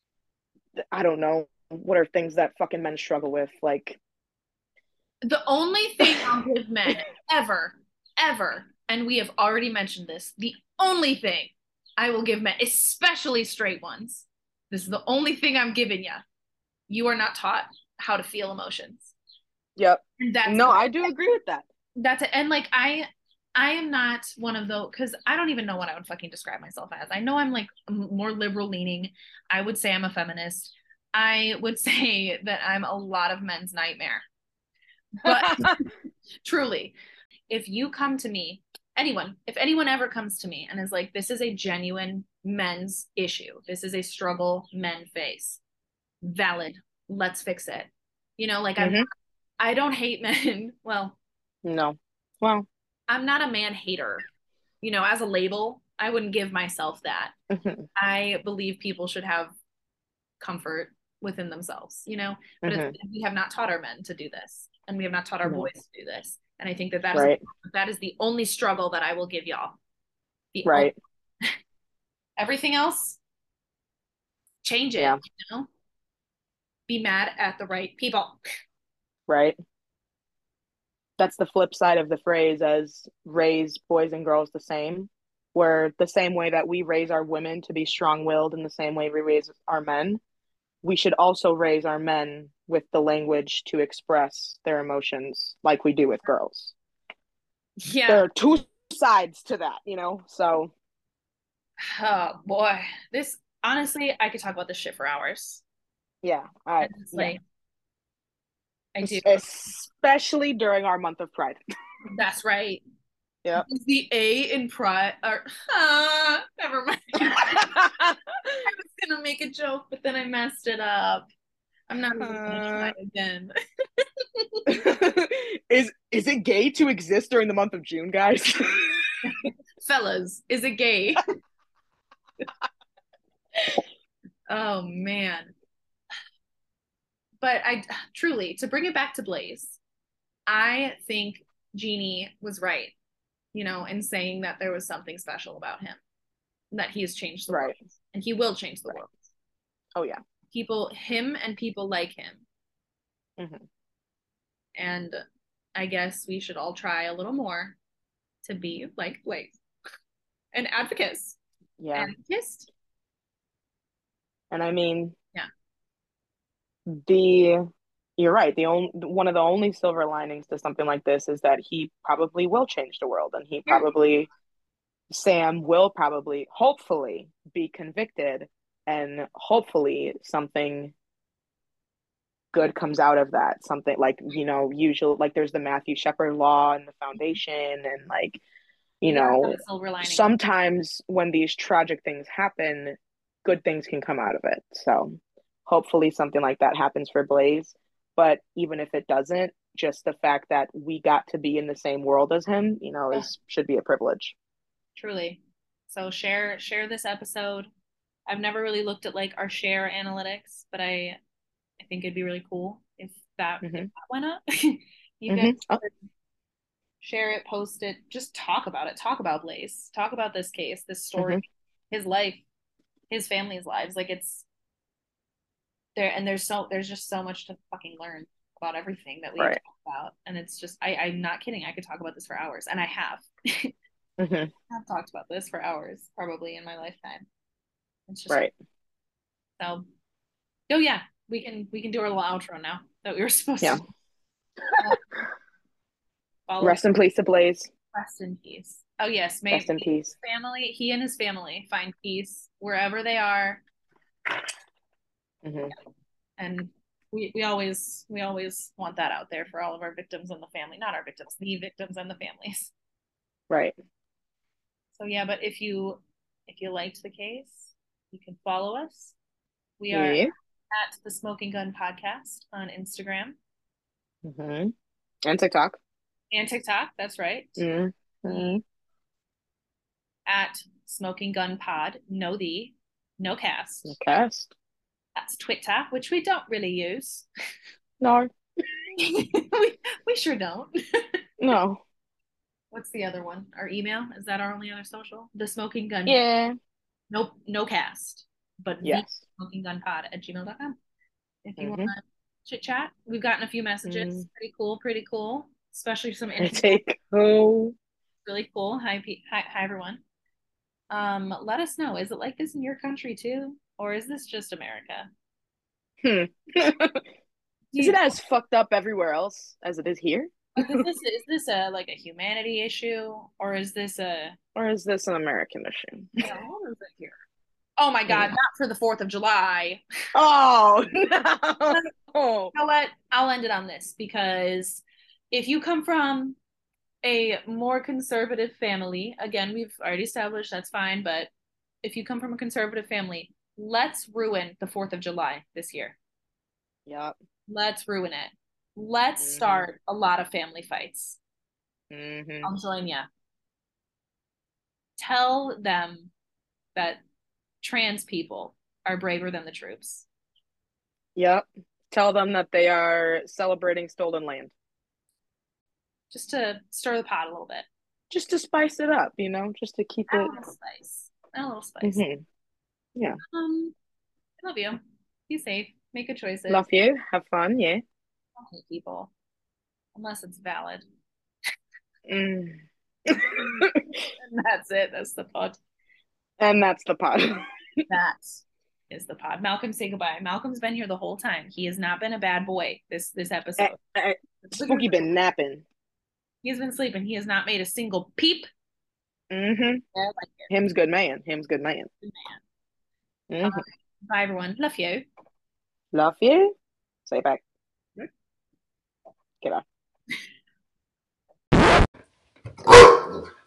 Speaker 2: I don't know, what are things that fucking men struggle with? Like,
Speaker 1: The only thing I'll give men ever, ever, and we have already mentioned this, the only thing I will give men, especially straight ones, this is the only thing I'm giving you. You are not taught how to feel emotions.
Speaker 2: yep.
Speaker 1: And that's
Speaker 2: No, I do agree with that.
Speaker 1: that's it. And like I am not one of those because I don't even know what I would fucking describe myself as. I know I'm like more liberal leaning. I would say I'm a feminist. I would say that I'm a lot of men's nightmare. But truly, if you come to me, anyone, if anyone ever comes to me and is like, this is a genuine men's issue, this is a struggle men face, valid, let's fix it. You know, like
Speaker 2: Mhm.
Speaker 1: I don't hate men. Well,
Speaker 2: No. Well,
Speaker 1: I'm not a man hater. You know, as a label, I wouldn't give myself that.
Speaker 2: mhm,
Speaker 1: I believe people should have comfort within themselves, you know, but it's,
Speaker 2: mhm.
Speaker 1: we have not taught our men to do this and we have not taught our
Speaker 2: No.
Speaker 1: boys to do this. And I think that
Speaker 2: Right.
Speaker 1: that is the only struggle that I will give y'all. The only,
Speaker 2: Right.
Speaker 1: everything else, change it,
Speaker 2: Yeah.
Speaker 1: you know, be mad at the right people.
Speaker 2: Right. That's the flip side of the phrase as raise boys and girls the same, where the same way that we raise our women to be strong-willed in the same way we raise our men, we should also raise our men with the language to express their emotions like we do with girls.
Speaker 1: Yeah.
Speaker 2: There are two sides to that, you know? So,
Speaker 1: Oh boy. This, honestly, I could talk about this shit for hours.
Speaker 2: yeah,
Speaker 1: And it's
Speaker 2: yeah.
Speaker 1: like, I do.
Speaker 2: Especially during our month of Pride.
Speaker 1: That's right.
Speaker 2: Yep.
Speaker 1: Is the A in pride or never mind. I was gonna make a joke, but then I messed it up. I'm not even gonna try again.
Speaker 2: Is it gay to exist during the month of June, guys?
Speaker 1: Fellas, is it gay? Oh man. But I truly, to bring it back to Blaze, I think Jeannie was right, you know, in saying that there was something special about him, that he has changed the world
Speaker 2: Right.
Speaker 1: and he will change the
Speaker 2: Right.
Speaker 1: world.
Speaker 2: Oh yeah.
Speaker 1: People, him and people like him.
Speaker 2: Hmm.
Speaker 1: And I guess we should all try a little more to be like Blaze and advocates.
Speaker 2: Yeah.
Speaker 1: Advocist?
Speaker 2: And I mean,
Speaker 1: Yeah.
Speaker 2: the you're right. The only one of the only silver linings to something like this is that he probably will change the world, and he
Speaker 1: Yeah.
Speaker 2: probably Sam will probably, hopefully, be convicted, and hopefully something good comes out of that. Something like, you know, usual like there's the Matthew Shepard law and the foundation, and like, you
Speaker 1: You gotta have
Speaker 2: know,
Speaker 1: a silver lining.
Speaker 2: sometimes when these tragic things happen, good things can come out of it. So hopefully something like that happens for Blaze. But even if it doesn't, just the fact that we got to be in the same world as him, you know,
Speaker 1: Yeah,
Speaker 2: is should be a privilege.
Speaker 1: truly. So share this episode. I've never really looked at like our share analytics, but I think it'd be really cool if
Speaker 2: Hmm.
Speaker 1: that went up. You guys
Speaker 2: Hmm. Oh,
Speaker 1: share it, post it, just talk about it. Talk about Blaze. Talk about this case, this story,
Speaker 2: hmm.
Speaker 1: his life, his family's lives. Like it's there, and there's just so much to fucking learn about everything that we
Speaker 2: Right.
Speaker 1: talk about. And it's just I'm not kidding. I could talk about this for hours, and I have.
Speaker 2: Hmm.
Speaker 1: I've talked about this for hours, probably in my lifetime. It's just
Speaker 2: Right.
Speaker 1: so. Oh yeah, we can do our little outro now that we were supposed
Speaker 2: Yeah.
Speaker 1: to. Follow
Speaker 2: Rest in peace to Blaze.
Speaker 1: rest in peace. Oh yes, may
Speaker 2: Rest in peace.
Speaker 1: family, he and his family find peace wherever they are,
Speaker 2: Hmm.
Speaker 1: and we always want that out there for all of our victims and the family, not our victims, the victims and the families.
Speaker 2: Right.
Speaker 1: So yeah, but if you liked the case, you can follow us. We are
Speaker 2: Yeah.
Speaker 1: at the Smoking Gun Podcast on Instagram
Speaker 2: Hmm. And TikTok.
Speaker 1: and TikTok. That's right.
Speaker 2: Hmm.
Speaker 1: At Smoking Gun Pod, no cast.
Speaker 2: Cast.
Speaker 1: That's Twitter, which we don't really use.
Speaker 2: No.
Speaker 1: we sure don't.
Speaker 2: No.
Speaker 1: What's the other one? Our email? Is that our only other social? The Smoking Gun.
Speaker 2: Yeah.
Speaker 1: Nope, no cast, but the
Speaker 2: Yes.
Speaker 1: Smoking Gun Pod at gmail.com. If you want
Speaker 2: Mm-hmm.
Speaker 1: to chit chat, we've gotten a few messages. Pretty cool, pretty cool. Especially some interesting,
Speaker 2: Pretty cool.
Speaker 1: really cool. Hi, everyone. Let us know. Is it like this in your country too, or is this just America?
Speaker 2: Hmm. Is it as fucked up everywhere else as it is here?
Speaker 1: Like, is this a like a humanity issue, or is this a
Speaker 2: Or is this an American issue?
Speaker 1: yeah, what is it here? Oh my God,
Speaker 2: Hmm.
Speaker 1: not for the 4th of July.
Speaker 2: Oh
Speaker 1: You
Speaker 2: no.
Speaker 1: know what? I'll end it on this because if you come from a more conservative family, again, we've already established that's fine, but if you come from a conservative family, let's ruin the 4th of July this year.
Speaker 2: Yep.
Speaker 1: Let's ruin it. Let's
Speaker 2: Mm-hmm.
Speaker 1: start a lot of family fights.
Speaker 2: Mm-hmm.
Speaker 1: I'll join you. Tell them that trans people are braver than the troops.
Speaker 2: Yep. Tell them that they are celebrating stolen land.
Speaker 1: Just to stir the pot a little bit.
Speaker 2: Just to spice it up, just to keep
Speaker 1: Add a
Speaker 2: it.
Speaker 1: little spice. Add a little spice.
Speaker 2: Mm-hmm. Yeah.
Speaker 1: I love you. Be safe. Make good choices.
Speaker 2: Love you. Have fun. Yeah.
Speaker 1: Don't hate people unless it's valid.
Speaker 2: Mm.
Speaker 1: And that's it. That's the pod.
Speaker 2: And that's the pod.
Speaker 1: That is the pod. Malcolm, say goodbye. Malcolm's been here the whole time. He has not been a bad boy this episode.
Speaker 2: Spooky been napping.
Speaker 1: He's been sleeping. He has not made a single peep.
Speaker 2: Mm-hmm.
Speaker 1: Yeah, like it.
Speaker 2: Him's good man. Him's good man.
Speaker 1: Man.
Speaker 2: Mm-hmm.
Speaker 1: Bye, everyone. Love you.
Speaker 2: Love you. Say it back. Get up.